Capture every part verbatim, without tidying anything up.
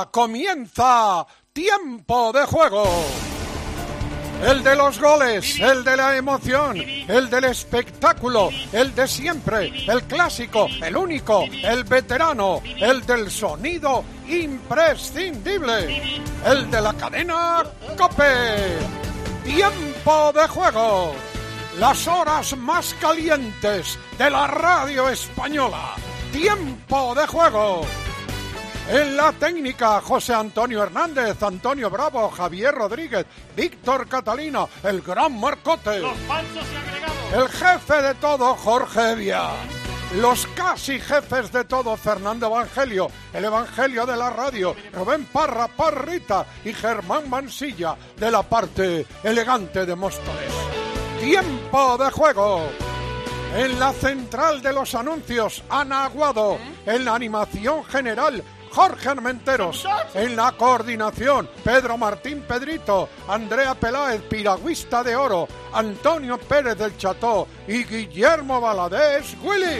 Ya comienza Tiempo de Juego. El de los goles, el de la emoción, el del espectáculo, el de siempre, el clásico, el único, el veterano, el del sonido imprescindible, el de la cadena COPE. Tiempo de Juego. Las horas más calientes de la radio española. Tiempo de Juego. En la técnica, José Antonio Hernández, Antonio Bravo, Javier Rodríguez, Víctor Catalina, el gran Marcote. Los falsos y agregados. El jefe de todo, Jorge Evia. Los casi jefes de todo, Fernando Evangelio, el Evangelio de la radio, Rubén Parra, Parrita y Germán Mansilla, de la parte elegante de Móstoles. Tiempo de Juego. En la central de los anuncios, Ana Aguado. En la animación general, Jorge Armenteros. En la coordinación, Pedro Martín Pedrito, Andrea Peláez, piragüista de oro, Antonio Pérez del Cható y Guillermo Valadez Willy.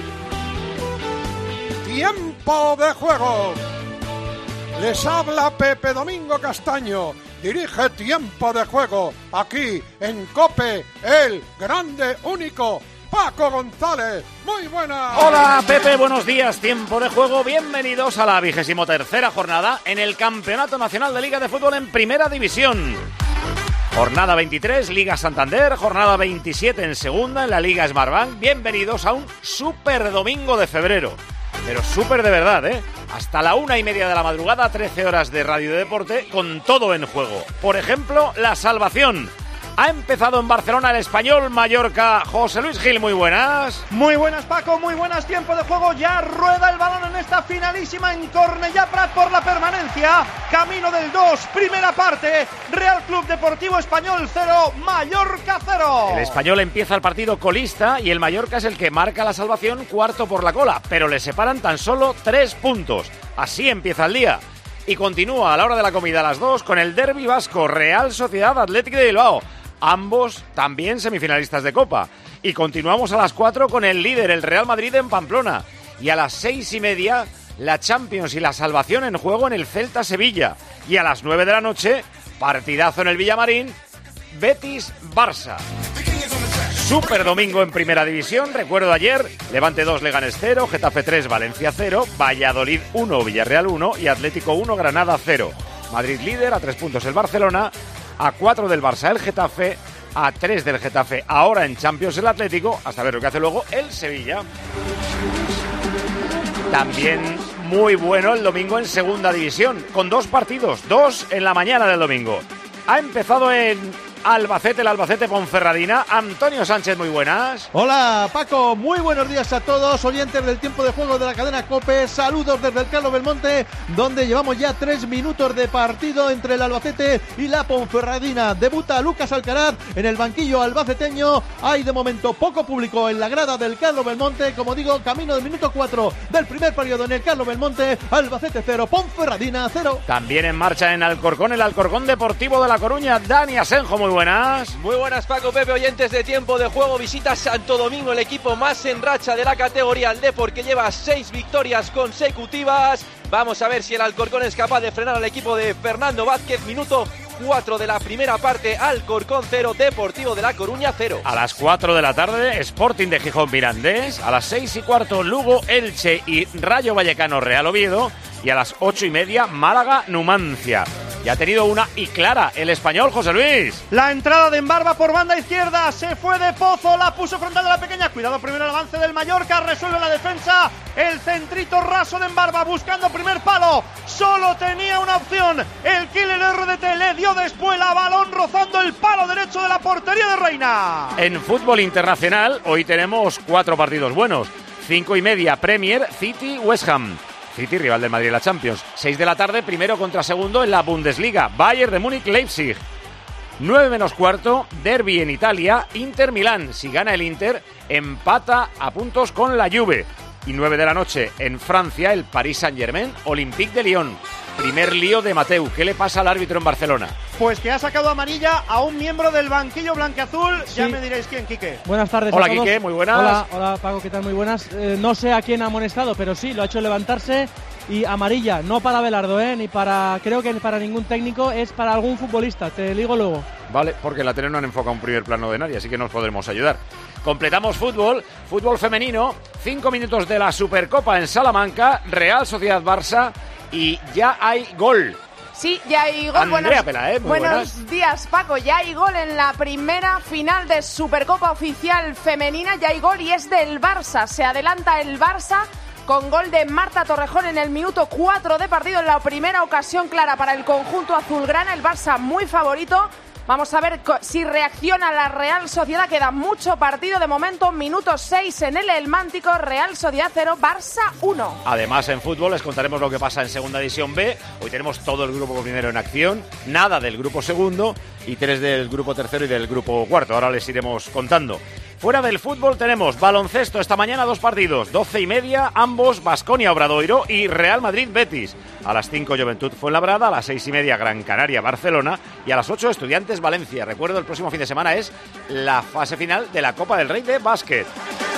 Tiempo de Juego. Les habla Pepe Domingo Castaño. Dirige Tiempo de Juego aquí en COPE, el grande, único Paco González. Muy buenas. Hola Pepe, buenos días. Tiempo de Juego. Bienvenidos a la vigésimo tercera jornada en el Campeonato Nacional de Liga de Fútbol en Primera División. Jornada veintitrés, Liga Santander. Jornada veintisiete en Segunda, en la Liga Smartbank. Bienvenidos a un super domingo de febrero. Pero súper de verdad, ¿eh? Hasta la una y media de la madrugada, trece horas de radio de deporte, con todo en juego. Por ejemplo, la salvación. Ha empezado en Barcelona el Español Mallorca. José Luis Gil, muy buenas. Muy buenas, Paco, muy buenas. Tiempo de juego, ya rueda el balón en esta finalísima en Cornellà Prat por la permanencia. Camino del dos, primera parte. Real Club Deportivo Español cero, Mallorca cero. El Español empieza el partido colista y el Mallorca es el que marca la salvación, cuarto por la cola, pero le separan tan solo tres puntos. Así empieza el día. Y continúa a la hora de la comida a las dos con el derbi vasco, Real Sociedad Athletic de Bilbao. Ambos también semifinalistas de Copa. Y continuamos a las cuatro con el líder, el Real Madrid, en Pamplona. Y a las seis y media, la Champions y la salvación en juego en el Celta-Sevilla. Y a las nueve de la noche, partidazo en el Villamarín, Betis-Barça. Super domingo en Primera División. Recuerdo ayer, Levante dos, Leganés cero, Getafe tres, Valencia cero, Valladolid uno, Villarreal uno y Atlético uno, Granada cero. Madrid líder, a tres puntos el Barcelona, a cuatro del Barça el Getafe, a tres del Getafe ahora en Champions el Atlético, hasta ver lo que hace luego el Sevilla. También muy bueno el domingo en Segunda División, con dos partidos, dos en la mañana del domingo. Ha empezado en Albacete, el Albacete Ponferradina. Antonio Sánchez, muy buenas. Hola Paco, muy buenos días a todos, oyentes del Tiempo de Juego de la cadena COPE. Saludos desde el Carlos Belmonte, donde llevamos ya tres minutos de partido entre el Albacete y la Ponferradina. Debuta Lucas Alcaraz en el banquillo albaceteño. Hay de momento poco público en la grada del Carlos Belmonte. Como digo, camino del minuto cuatro del primer periodo en el Carlos Belmonte. Albacete cero, Ponferradina cero. También en marcha en Alcorcón, el Alcorcón Deportivo de La Coruña. Dani Asenjo, muy buenas. Muy buenas, Paco, Pepe, oyentes de Tiempo de Juego. Visita Santo Domingo, el equipo más en racha de la categoría, el Depor, que lleva seis victorias consecutivas. Vamos a ver si el Alcorcón es capaz de frenar al equipo de Fernando Vázquez. Minuto cuatro de la primera parte, Alcorcón cero, Deportivo de La Coruña cero. A las cuatro de la tarde, Sporting de Gijón Mirandés. A las seis y cuarto, Lugo, Elche y Rayo Vallecano Real Oviedo. Y a las ocho y media, Málaga Numancia. Y ha tenido una y clara el Español, José Luis. La entrada de Embarba por banda izquierda, se fue de Pozo, la puso frontal de la pequeña. Cuidado, primero el avance del Mallorca, resuelve la defensa. El centrito raso de Embarba buscando primer palo. Solo tenía una opción. El killer R D T le dio de espuela, balón rozando el palo derecho de la portería de Reina. En fútbol internacional, hoy tenemos cuatro partidos buenos. Cinco y media, Premier, City, West Ham. City, rival del Madrid en la Champions. seis de la tarde, primero contra segundo en la Bundesliga. Bayern de Múnich, Leipzig. nueve menos cuarto, derbi en Italia, Inter Milán. Si gana el Inter, empata a puntos con la Juve. Y nueve de la noche, en Francia, el Paris Saint-Germain, Olympique de Lyon. Primer lío de Mateu. ¿Qué le pasa al árbitro en Barcelona? Pues que ha sacado amarilla a un miembro del banquillo blanquiazul. Sí. Ya me diréis quién, Quique. Buenas tardes Hola, a todos. Quique, muy buenas. Hola, hola Paco, ¿qué tal? Muy buenas. Eh, no sé a quién ha amonestado, pero sí, lo ha hecho levantarse y amarilla, no para Abelardo, ¿eh? Ni para, creo que para ningún técnico, es para algún futbolista, te digo luego. Vale, porque la tele no han enfocado un primer plano de nadie, así que nos podremos ayudar. Completamos fútbol, fútbol femenino, cinco minutos de la Supercopa en Salamanca, Real Sociedad Barça, y ya hay gol. Sí, ya hay gol. Andrea buenos, Pela, ¿eh? Muy buenos buenas. días, Paco. Ya hay gol en la primera final de Supercopa Oficial Femenina. Ya hay gol y es del Barça. Se adelanta el Barça con gol de Marta Torrejón en el minuto cuatro de partido. En la primera ocasión clara para el conjunto azulgrana. El Barça muy favorito. Vamos a ver si reacciona la Real Sociedad. Queda mucho partido de momento. Minuto seis en el El Mántico. Real Sociedad cero, Barça uno. Además, en fútbol les contaremos lo que pasa en Segunda División B. Hoy tenemos todo el grupo primero en acción, nada del grupo segundo y tres del grupo tercero y del grupo cuarto. Ahora les iremos contando. Fuera del fútbol tenemos baloncesto. Esta mañana dos partidos, doce y media, ambos Baskonia Obradoiro y Real Madrid Betis. A las cinco Juventud Fuenlabrada, a las seis y media Gran Canaria Barcelona y a las ocho Estudiantes Valencia. Recuerdo, el próximo fin de semana es la fase final de la Copa del Rey de básquet.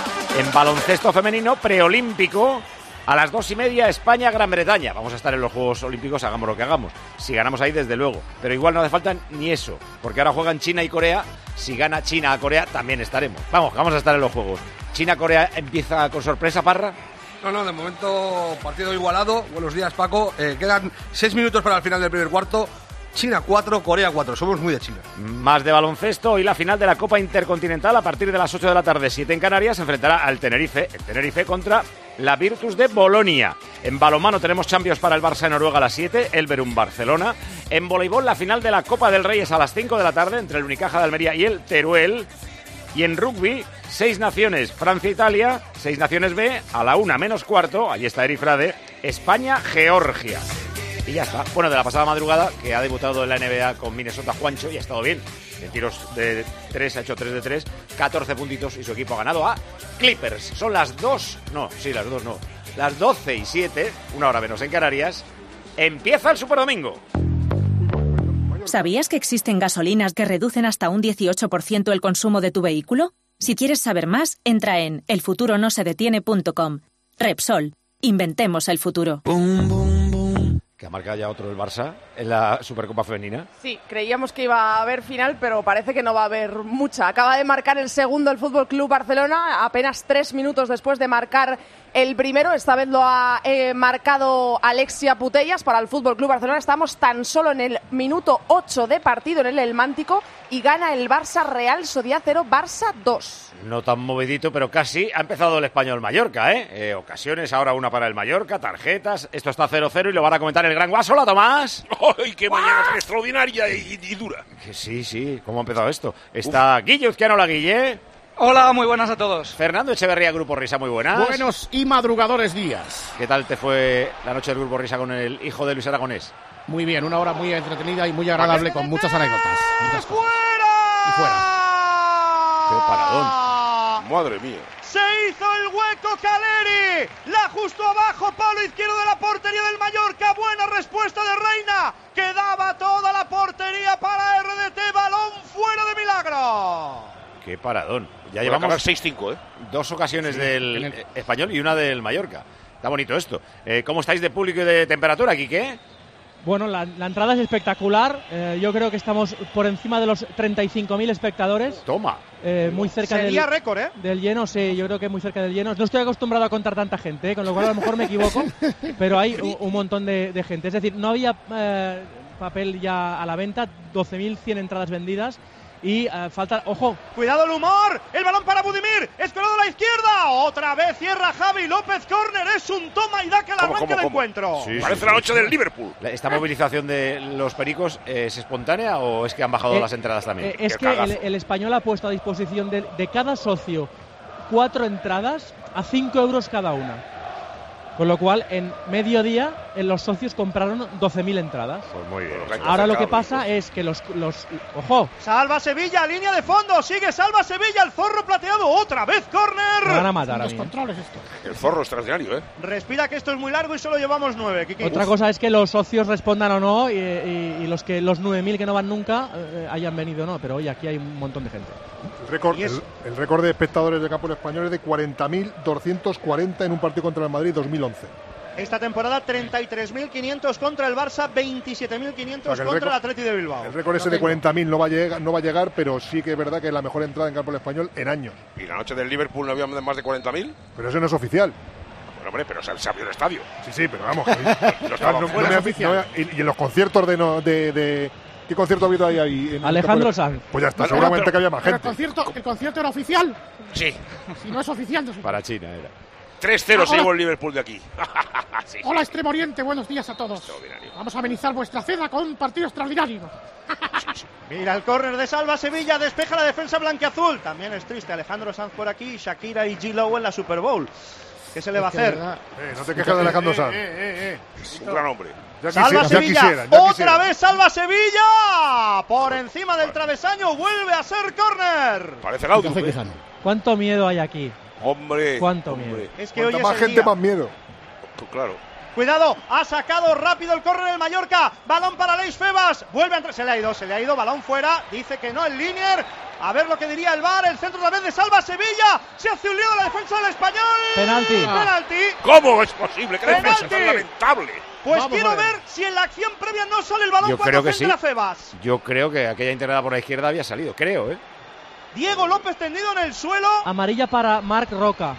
En baloncesto femenino preolímpico, a las dos y media España-Gran Bretaña. Vamos a estar en los Juegos Olímpicos, hagamos lo que hagamos. Si ganamos ahí, desde luego. Pero igual no hace falta ni eso, porque ahora juegan China y Corea. Si gana China a Corea, también estaremos. Vamos, vamos a estar en los Juegos. China-Corea empieza con sorpresa, Parra. No, no, de momento partido igualado. Buenos días, Paco. Eh, quedan seis minutos para el final del primer cuarto. China cuatro, Corea cuatro. Somos muy de China. Más de baloncesto y la final de la Copa Intercontinental a partir de las ocho de la tarde, siete en Canarias, se enfrentará al Tenerife, el Tenerife contra la Virtus de Bolonia. En balonmano tenemos Champions para el Barça en Noruega a las siete, el Verum Barcelona. En voleibol la final de la Copa del Rey es a las cinco de la tarde entre el Unicaja de Almería y el Teruel. Y en rugby, seis naciones, Francia-Italia, seis naciones B, a la una menos cuarto, allí está Eri Frade, España-Georgia. Y ya está. Bueno, de la pasada madrugada, que ha debutado en la N B A con Minnesota Juancho y ha estado bien. En tiros de tres, ha hecho tres de tres, catorce puntitos y su equipo ha ganado a Clippers. Son las dos, no, sí, las dos no, las doce y siete, una hora menos en Canarias. Empieza el Superdomingo. ¿Sabías que existen gasolinas que reducen hasta un dieciocho por ciento el consumo de tu vehículo? Si quieres saber más, entra en el futuro no se detiene punto com. Repsol. Inventemos el futuro. Boom, boom, boom. Que ha marcado ya otro el Barça en la Supercopa Femenina. Sí, creíamos que iba a haber final, pero parece que no va a haber mucha. Acaba de marcar el segundo el Fútbol Club Barcelona, apenas tres minutos después de marcar el primero. Esta vez lo ha eh, marcado Alexia Putellas para el Fútbol Club Barcelona. Estamos tan solo en el minuto ocho de partido en el El Mántico y gana el Barça. Real Sociedad cero, Barça dos. No tan movidito, pero casi. Ha empezado el Español Mallorca, ¿eh? eh ocasiones, ahora una para el Mallorca, tarjetas. Esto está cero cero y lo van a comentar el Gran Guasola, Tomás. ¡Ay, qué mañana tan extraordinaria y, y dura! Que sí, sí, ¿cómo ha empezado esto? Está Uf. Guille Uzquiano, la Guille. Hola, muy buenas a todos. Fernando Echeverría, Grupo Risa, muy buenas. Buenos y madrugadores días. ¿Qué tal te fue la noche del Grupo Risa con el hijo de Luis Aragonés? Muy bien, una hora muy entretenida y muy agradable con muchas anécdotas. Muchas cosas. ¡Fuera! Y fuera. ¡Qué paradón! ¡Madre mía! Se hizo el hueco Caleri, la justo abajo, palo izquierdo de la portería del Mallorca. Buena respuesta de Reina, quedaba toda la portería para R D T, balón fuera de milagro. ¡Qué paradón! Ya Voy llevamos seis cinco, ¿eh? Dos ocasiones sí, del el... Español y una del Mallorca. Está bonito esto. Eh, ¿Cómo estáis de público y de temperatura, Quique? Bueno, la, la entrada es espectacular. Eh, yo creo que estamos por encima de los treinta y cinco mil espectadores. Toma. Eh, muy cerca Sería del, récord, ¿eh? del lleno, sí, yo creo que muy cerca del lleno. No estoy acostumbrado a contar tanta gente, ¿eh? Con lo cual a lo mejor me equivoco, pero hay un, un montón de, de gente. Es decir, no había eh, papel ya a la venta, doce mil cien entradas vendidas. Y uh, falta, ojo. Cuidado el humor, el balón para Budimir, escorado a la izquierda, otra vez cierra Javi López, córner, es un toma y daca al arranque del encuentro. Sí, Parece sí, la noche sí. del Liverpool. ¿Esta movilización de los pericos es espontánea o es que han bajado eh, las entradas también? Eh, es que el, el Español ha puesto a disposición de, de cada socio cuatro entradas a cinco euros cada una. Con lo cual, en medio día, los socios compraron doce mil entradas. Pues muy bien. Ahora lo que pasa es que los, los... ¡Ojo! Salva Sevilla, línea de fondo, sigue Salva Sevilla, el zorro plateado, otra vez córner. Me van a matar a mí. Controles esto. El zorro extraordinario, ¿eh? Respira que esto es muy largo y solo llevamos nueve, Kiki. Otra Uf. cosa es que los socios respondan o no y, y, y los que los nueve mil que no van nunca eh, hayan venido o no, pero hoy aquí hay un montón de gente. El récord, el, el récord de espectadores de campo español es de cuarenta mil doscientos cuarenta en un partido contra el Madrid dos mil once. Esta temporada treinta y tres mil quinientos contra el Barça, veintisiete mil quinientos O sea, que el contra el récord- Atleti de Bilbao. El récord ese de cuarenta mil no va a llegar, no va a llegar, pero sí que es verdad que es la mejor entrada en campo del Español en años. Y la noche del Liverpool no había más de cuarenta mil. Pero eso no es oficial. Bueno, hombre, pero se, se abrió el estadio. Sí, sí, pero vamos. No estaba no- no fuera. me ha- no me ha- y, y en los conciertos de, no, de, de ¿qué concierto ha habido ahí? ahí en- Alejandro Sanz. Pues ya está, Pero- seguramente pero- que había más pero gente. El concierto, ¿El concierto era oficial? Sí. Si no es oficial, no es oficial. Para China era. tres cero se Ahora- llevó el Liverpool de aquí. Sí, sí. Hola, Extremo Oriente, buenos días a todos. Extraordinario. Vamos a amenizar vuestra cena con un partido extraordinario. Mira el córner de Salva Sevilla, despeja la defensa blanquiazul. También es triste Alejandro Sanz por aquí, Shakira y G-Low en la Super Bowl. ¿Qué se le va a Es que, de hacer? verdad, Eh, no te quejes de Alejandro Sanz. Un gran hombre. Ya Salva quisiera- ya Sevilla, quisieran, ya otra quisieran. vez Salva Sevilla. Por encima del travesaño, vuelve a ser córner. Parece Laudrup, Café ¿eh? Quijano. ¿Cuánto miedo hay aquí? Hombre. ¿Cuánto hombre. miedo? Es que hoy Cuanta es más el gente, día. más miedo. Claro. Cuidado, ha sacado rápido el córner el Mallorca. Balón para Leis Febas. Vuelve a entrar. Se le ha ido, se le ha ido. Balón fuera. Dice que no el Linier. A ver lo que diría el V A R. El centro también de Salva Sevilla. Se hace un lío de la defensa del Español. Penalti. Penalti. ¿Cómo es posible? ¿Qué defensa tan Penalti. lamentable? Pues Vamos quiero a ver. ver si en la acción previa no sale el balón Yo cuando creo que centra sí. Febas. Yo creo que aquella integrada por la izquierda había salido, creo, ¿eh? Diego López tendido en el suelo. Amarilla para Marc Roca.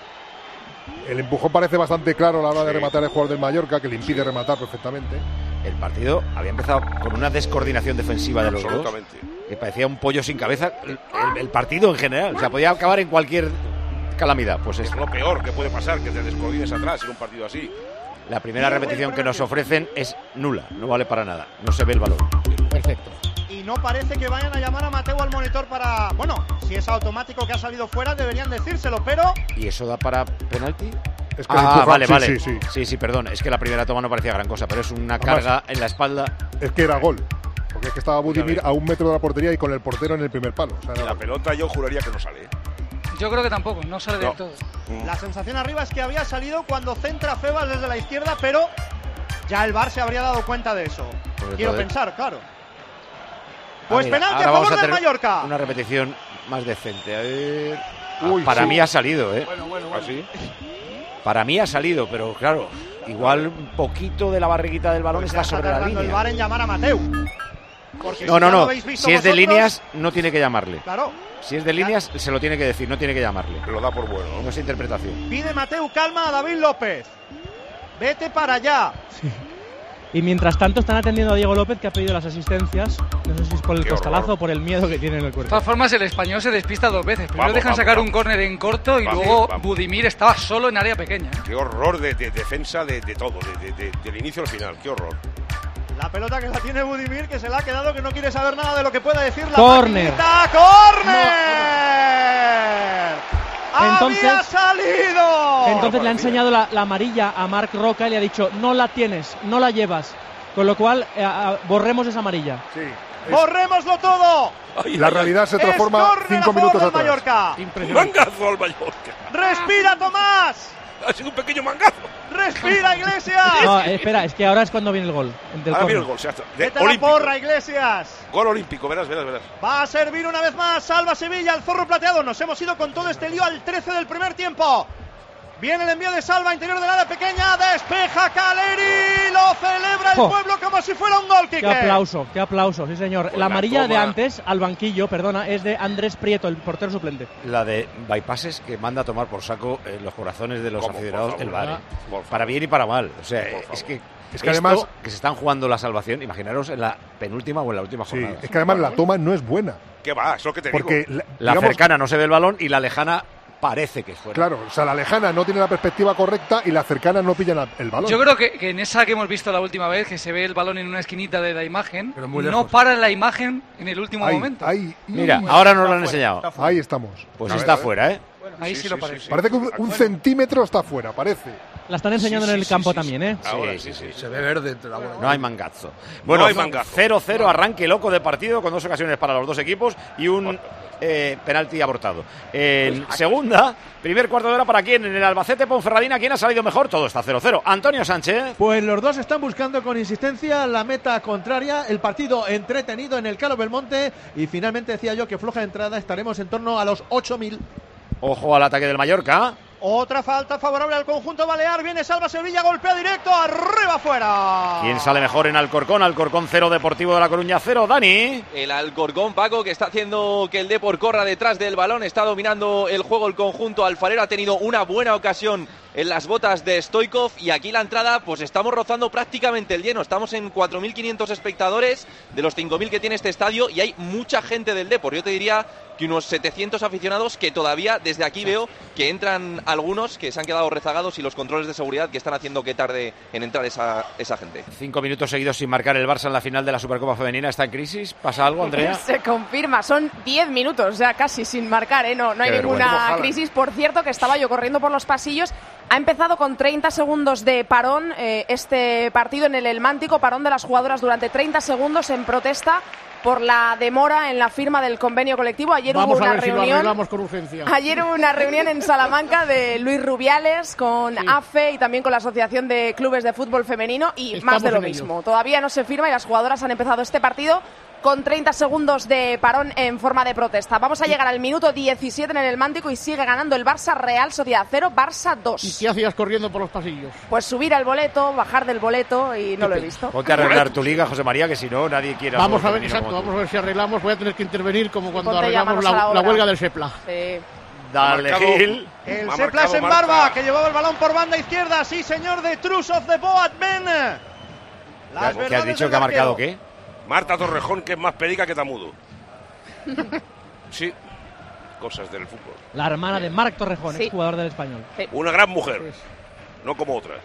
El empujón parece bastante claro a la hora de Sí. rematar el jugador del Mallorca, que le impide rematar perfectamente. El partido había empezado con una descoordinación defensiva de los dos, Absolutamente. que parecía un pollo sin cabeza. El, el- el partido en general, o sea, podía acabar en cualquier calamidad. Pues Es es lo peor que puede pasar, que te descoordines atrás en un partido así. la primera repetición que nos ofrecen es nula, no vale para nada, no se ve el balón. Perfecto. Y no parece que vayan a llamar a Mateo al monitor para... Bueno, si es automático que ha salido fuera, deberían decírselo, pero... ¿Y eso da para penalti? Es que el Ah, empujón- vale, sí, vale. sí, sí. sí, sí, perdón, es que la primera toma no parecía gran cosa, pero es una Además- carga en la espalda. Es que era gol. Porque es que estaba Budimir Ya a un metro de la portería y con el portero en el primer palo. O sea, era La gol. pelota yo juraría que no sale. ¿eh? Yo creo que tampoco, no sale No. del todo. La sensación arriba es que había salido cuando centra Febas desde la izquierda, pero ya el V A R se habría dado cuenta de eso. Sobre Quiero todo, ¿eh? pensar, claro. Ah, Pues mira, penalti ahora a vamos favor del tener Mallorca. Una repetición más decente. A ver. Uy, Ah, para sí. mí ha salido, ¿eh? ¿Así? Para mí ha salido, pero claro, igual un poquito de la barriguita del balón Pues ya está está sobre la tardando el V A línea. R en llamar a Mateu. Porque No, si no, ya lo no. habéis visto Si es de vosotros, líneas, no tiene que llamarle. Claro, Si es de líneas, se lo tiene que decir, no tiene que llamarle. Lo da por bueno. No es interpretación. pide Mateu calma a David López. Vete para allá. Y mientras tanto están atendiendo a Diego López, que ha pedido las asistencias. No sé si es por el Qué costalazo horror. o por el miedo que tiene en el De cuerpo. todas formas, el español se despista dos veces. Primero Vamos, dejan vamos, sacar vamos. un córner en corto y Vamos, luego vamos. Budimir estaba solo en área pequeña. ¿eh? Qué horror de, de defensa de, de todo, de, de- de- del inicio al final. Qué horror. La pelota que la tiene Budimir, que se la ha quedado, que no quiere saber nada de lo que pueda decir la Córner. maquinita. ¡Córner! Entonces- ¡Había salido! Entonces le ha enseñado la, la amarilla a Marc Roca y le ha dicho, no la tienes, no la llevas. Con lo cual, eh, a- borremos esa amarilla. Sí. ¡Borrémoslo todo! La realidad se transforma Es córner cinco a favor minutos del atrás. Mallorca. Mangazo al Mallorca. ¡Respira, Tomás! Ha sido un pequeño mangazo. ¡Respira, Iglesias! No, eh, espera, es que ahora es cuando viene el gol. Del Ahora viene córner. el gol. Se ha hecho- de- ¡Vete a la olímpico. porra, Iglesias! Gol olímpico, verás, verás, verás. Va a servir una vez más. Salva Sevilla, el zorro plateado. Nos hemos ido con todo este lío al trece del primer tiempo. Viene el envío de Salva, interior del área pequeña. Despeja Caleri. Lo celebra el Oh. pueblo como si fuera un gol, Qué Quique. aplauso, qué aplauso, sí señor. Pues la la amarilla de toma. antes, al banquillo, perdona, es de Andrés Prieto, el portero suplente. La de bypasses que manda a tomar por saco eh, los corazones de los ¿Cómo? aficionados Por el favor, V A R. por favor. Para bien y para mal. O sea, Por favor. es que, Es que esto además- que se están jugando la salvación, imaginaros en la penúltima o en la última Sí, jornada. es que además la toma no es buena. ¿Qué va? Es lo que te Porque, digo. la, La digamos, cercana no se ve el balón y la lejana parece que fuera. claro, o sea, la lejana no tiene la perspectiva correcta y la cercana no pilla la- el balón. Yo creo que, que en esa que hemos visto la última vez, que se ve el balón en una esquinita de la imagen, Pero muy no lejos. para la imagen en el último ahí, momento. ahí, Mira, mm, ahora nos lo han enseñado. ahí estamos. Pues A ver, está a ver. fuera, ¿eh? Ahí sí, Sí, lo sí, parece. sí, sí. Parece que un, un centímetro está fuera, parece. La están enseñando Sí, en sí, el sí, campo sí, sí. también, ¿eh? Ahora Sí, sí, sí. Se ve verde entre la bola. No hay mangazo. Bueno, hay mangazo. cero cero, arranque loco de partido con dos ocasiones para los dos equipos y un eh, penalti abortado. En segunda, primer cuarto de hora para quién, en el Albacete Ponferradina, ¿quién ha salido mejor? Todo está cero cero. Antonio Sánchez. Pues los dos están buscando con insistencia la meta contraria, el partido entretenido en el Calo Belmonte y finalmente decía yo que floja entrada, estaremos en torno a los ocho mil. Ojo al ataque del Mallorca. Otra falta favorable al conjunto balear. Viene Salva Sevilla, golpea directo, arriba afuera. ¿Quién sale mejor en Alcorcón? Alcorcón cero, Deportivo de La Coruña cero. Dani. El Alcorcón, Paco, que está haciendo que el Depor corra detrás del balón. Está dominando el juego el conjunto alfarero. Ha tenido una buena ocasión en las botas de Stoikov. Y aquí la entrada, pues estamos rozando prácticamente el lleno. Estamos en cuatro mil quinientos espectadores de los cinco mil que tiene este estadio. Y hay mucha gente del Depor. Yo te diría que unos setecientos aficionados, que todavía desde aquí veo que entran algunos que se han quedado rezagados, y los controles de seguridad que están haciendo que tarde en entrar esa, esa gente. Cinco minutos seguidos sin marcar el Barça en la final de la Supercopa Femenina. ¿Está en crisis? ¿Pasa algo, Andrea? Se confirma, son diez minutos ya casi sin marcar, ¿eh? No, no hay Qué ninguna vergüenza. crisis. Por cierto, que estaba yo corriendo por los pasillos. Ha empezado con treinta segundos de parón eh, este partido en el El Mántico, parón de las jugadoras durante treinta segundos en protesta por la demora en la firma del convenio colectivo. Ayer Vamos hubo a una ver si lo reunión. arreglamos con urgencia. Ayer hubo una reunión en Salamanca de Luis Rubiales con Sí. A F E y también con la Asociación de Clubes de Fútbol Femenino, y Estamos más de lo en ello. mismo. Todavía no se firma y las jugadoras han empezado este partido con treinta segundos de parón en forma de protesta. Vamos a llegar al minuto diecisiete en el Mántico y sigue ganando el Barça. Real Sociedad cero, Barça dos. ¿Y qué hacías corriendo por los pasillos? Pues subir al boleto, bajar del boleto, y no lo he visto. Ponte a arreglar tu liga, José María, que si no, nadie quiere... Vamos a ver, femenino exacto, como tú. vamos a ver si arreglamos. Voy a tener que intervenir como cuando Ponte ya arreglamos manos a la, la la obra. huelga del Sepla. Sí. Dale, Ha marcado- Gil. El Ha Seplas marcado en Marta. barba, que llevaba el balón por banda izquierda. Sí, señor, de Trus of the Boat Men. ¿Qué has- ¿Qué has dicho? ¿Que ha marcado qué? Marta Torrejón, que es más perica que tamudo. Sí, cosas del fútbol. La hermana de Marc Torrejón, Sí. exjugador del Español. Una gran mujer, no como otras.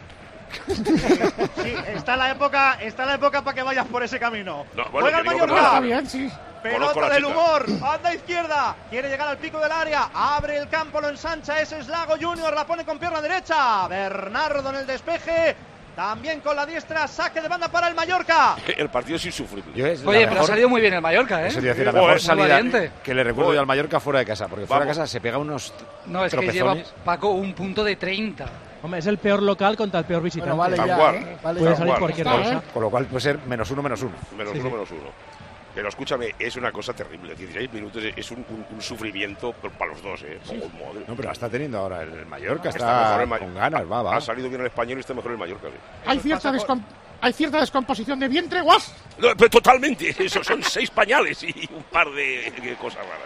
Sí, está la época, está la época para que vayas por ese camino. No, bueno, Juega el que digo que Mallorca. no. Bien, sí. Conozco Pelota la del chica. humor, banda izquierda, quiere llegar al pico del área, abre el campo, lo ensancha, ese es Lago Junior, la pone con pierna derecha, Bernardo en el despeje, también con la diestra, saque de banda para el Mallorca. El partido es insufrible. Yo es la Oye, pero mejor- ha salido muy bien el Mallorca, ¿eh? Eso te iba a decir, la Joder, mejor muy salida valiente. que le recuerdo Joder. yo al Mallorca fuera de casa, porque fuera de Vamos. casa se pega unos No, es que lleva, tropezones. Paco, un punto de treinta. Hombre, es el peor local contra el peor visitante. Bueno, vale ya, Vanguard. ¿eh? Vale Puede ya. salir Vanguard. cualquier Está, cosa. ¿eh? Con lo cual puede ser menos uno, menos uno. Menos Sí, uno, sí. menos uno. Pero escúchame, es una cosa terrible. dieciséis minutos es un, un- un sufrimiento pero para los dos, ¿eh? Oh, madre. No, pero la está teniendo ahora el Mallorca, está, Está mejor el Ma- con ganas, va, va. Ha salido bien el español y está mejor el Mallorca. ¿eh? Hay cierta, descom- hay cierta descomposición de vientre, guas. No, pero totalmente, eso son seis pañales y un par de, de cosas raras.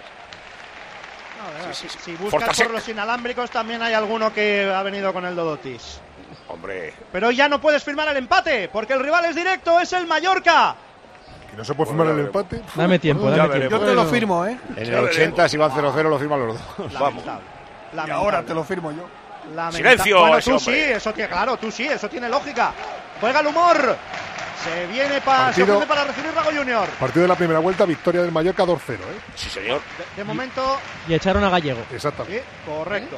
No, Sí, sí, sí. Si buscas Fortasec. por los inalámbricos también hay alguno que ha venido con el Dodotis. Hombre, Pero ya no puedes firmar el empate, porque el rival es directo, es el Mallorca. Que no se puede firmar el empate. Dame tiempo, Ya dame veremos. tiempo. Yo te lo firmo, ¿eh? En el Ya ochenta, veremos. si van cero cero, lo firman los dos. vamos. Lamentable. Y Lamentable. ahora te lo firmo yo. Lamenta- Silencio, Bueno, ese tú sí, hombre. eso tiene, claro, tú sí, eso tiene lógica. Juega el humor. Se viene para, se Partido- ofrece para recibir Lago Junior. Partido de la primera vuelta, victoria del Mallorca dos cero, ¿eh? Sí, señor. De, de momento, Y echaron a Gallego. Exactamente. sí, correcto.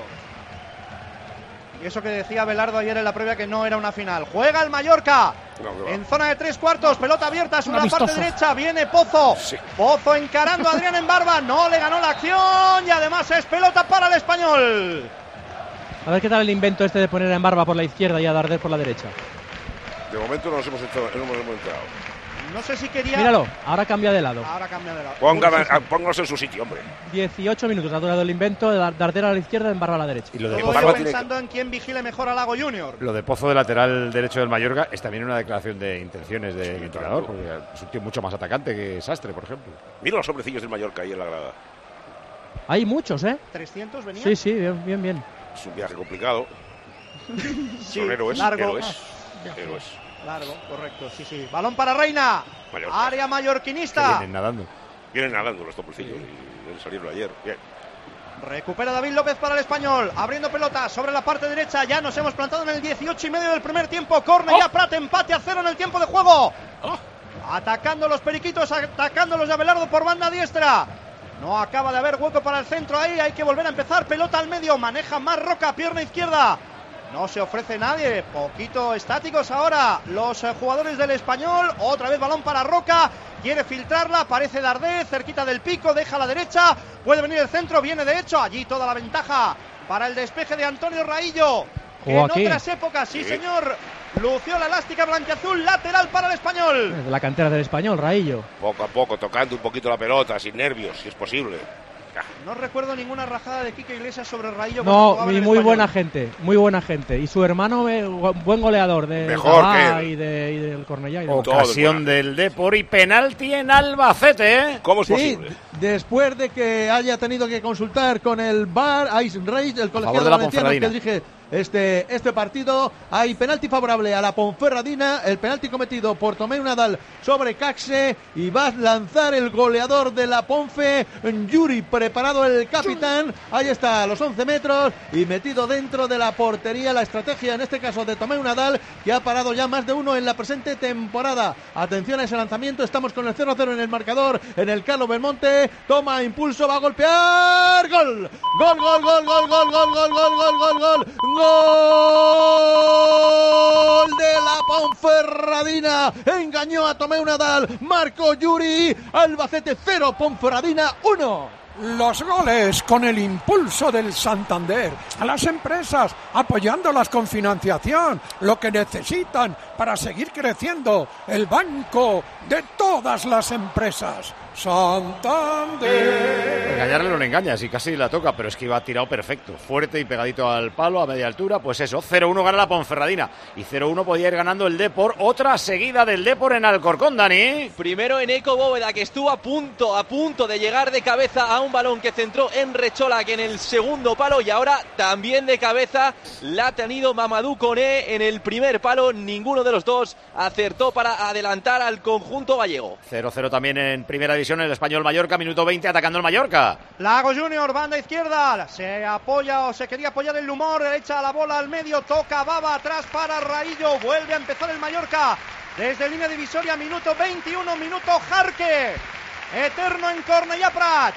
Y eso que decía Belardo ayer en la previa, que no era una final. Juega el Mallorca. No, que va. En zona de tres cuartos, pelota abierta sobre Un la parte amistoso. derecha, viene Pozo. Sí. Pozo encarando a Adrián en barba, no le ganó la acción y además es pelota para el español. A ver qué tal el invento este de poner en barba por la izquierda y a Darder por la derecha. De momento no nos hemos enterado. No nos hemos enterado. No sé si quería. Míralo, ahora cambia de lado. Ahora cambia de lado. Póngala- Sí, sí. ah, Póngalos en su sitio, hombre. dieciocho minutos ha durado el invento de Dar- Darder a la izquierda, en barba a la derecha. Y lo de Todo Pozo, ello tiene que- pensando en quién vigile mejor a Lago Junior. lo de Pozo de lateral derecho del Mallorca es también una declaración de intenciones del entrenador, porque es un tío mucho más atacante que Sastre, por ejemplo. Mira los hombrecillos del Mallorca ahí en la grada. Hay muchos, ¿eh? trescientos venía. Sí, sí, bien, bien, bien. Es un viaje complicado. Sí, Son héroes, largo. héroes. Héroes. Largo, correcto, sí, sí. Balón para Reina. Mallorca. Área Que mallorquinista. vienen nadando. Vienen nadando los topercillos y deben salirlo ayer. Bien. Recupera David López para el español. Abriendo pelota sobre la parte derecha. Ya nos hemos plantado en el dieciocho y medio del primer tiempo. Corner ya Prat, empate a cero en el tiempo de juego. Atacando los periquitos, atacando los de Abelardo por banda diestra. No acaba de haber hueco para el centro ahí. Hay que volver a empezar. Pelota al medio. Maneja más Roca, pierna izquierda. No se ofrece nadie. Poquito estáticos ahora los eh, jugadores del español. Otra vez balón para Roca. Quiere filtrarla. Aparece Dardé cerquita del pico. Deja a la derecha. Puede venir el centro. Viene de hecho. Allí toda la ventaja para el despeje de Antonio Raillo. Que en Jugó aquí. otras épocas, sí, Sí. señor. Lució la elástica blanquiazul. Lateral para el español. De la cantera del Español, Raillo. Poco a poco, tocando un poquito la pelota, sin nervios, si es posible. No recuerdo ninguna rajada de Quique Iglesias sobre Raillo. No, y muy buena gente, muy buena gente. Y su hermano, eh, buen goleador de Mejor Gabá que y de, y del Cornellá. Y de Ocasión del Depor y penalti en Albacete, ¿eh? ¿Cómo es Sí, posible? después de que haya tenido que consultar con el V A R, Ice Rage, el colegiado de la valenciano que Ponferradina. dirige este, este partido, hay penalti favorable a la Ponferradina, el penalti cometido por Tomeu Nadal sobre Caxe, y va a lanzar el goleador de la Ponfe, Yuri, preparado el capitán, ahí está a los once metros y metido dentro de la portería, la estrategia en este caso de Tomeu Nadal, que ha parado ya más de uno en la presente temporada. Atención a ese lanzamiento, estamos con el cero cero en el marcador, en el Carlos Belmonte, toma impulso, va a golpear, gol, gol, gol, gol, gol, gol, gol, gol, gol, gol, gol, gol, gol de la Ponferradina, engañó a Tomeu Nadal, marcó Yuri, Albacete cero, Ponferradina uno. Los goles con el impulso del Santander, a las empresas apoyándolas con financiación, lo que necesitan para seguir creciendo, el banco de todas las empresas. Santander. Engañarle no le engañas y casi la toca, pero es que iba tirado perfecto, fuerte y pegadito al palo a media altura. Pues eso, cero uno gana la Ponferradina y cero uno podía ir ganando el Depor. Otra seguida del Depor en Alcorcón, Dani. Primero Eneco Bóveda, que estuvo a punto, a punto de llegar de cabeza a un balón que centró en Rechola, que en el segundo palo, y ahora también de cabeza la ha tenido Mamadou Koné en el primer palo. Ninguno de los dos acertó para adelantar al conjunto gallego. cero cero también en primera división el Español Mallorca, minuto veinte atacando el Mallorca. Lago Junior, banda izquierda, se apoya o se quería apoyar el humor, echa la bola al medio, toca Baba atrás para Raillo, vuelve a empezar el Mallorca desde línea divisoria, minuto veintiuno, minuto Jarque, eterno en Cornellà Prat.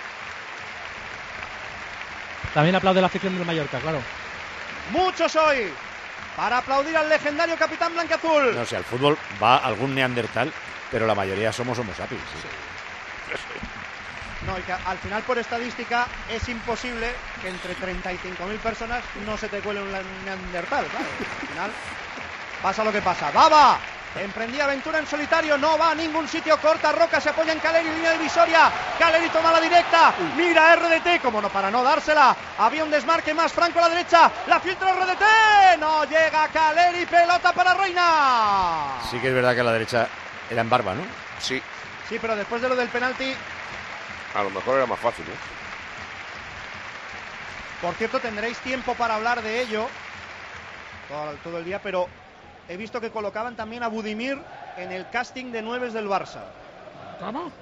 También aplaude la afición del Mallorca, claro. Muchos hoy para aplaudir al legendario capitán blancazul. No sé, al fútbol va algún neandertal, pero la mayoría somos homo sapiens. Sí. No, y que al final por estadística es imposible que entre treinta y cinco mil personas no se te cuele un neandertal, claro. Al final pasa lo que pasa. Baba emprendía aventura en solitario, no va a ningún sitio, corta Roca, se apoya en Caleri, línea divisoria, Caleri toma la directa, mira R D T, como no, para no dársela, había un desmarque más franco a la derecha, la filtra R D T, no llega Caleri, pelota para Reina. Sí que es verdad que a la derecha era en barba, ¿no? Sí. Sí, pero después de lo del penalti, a lo mejor era más fácil, ¿eh? Por cierto, tendréis tiempo para hablar de ello todo, todo el día, pero he visto que colocaban también a Budimir en el casting de nueves del Barça. ¿Cómo?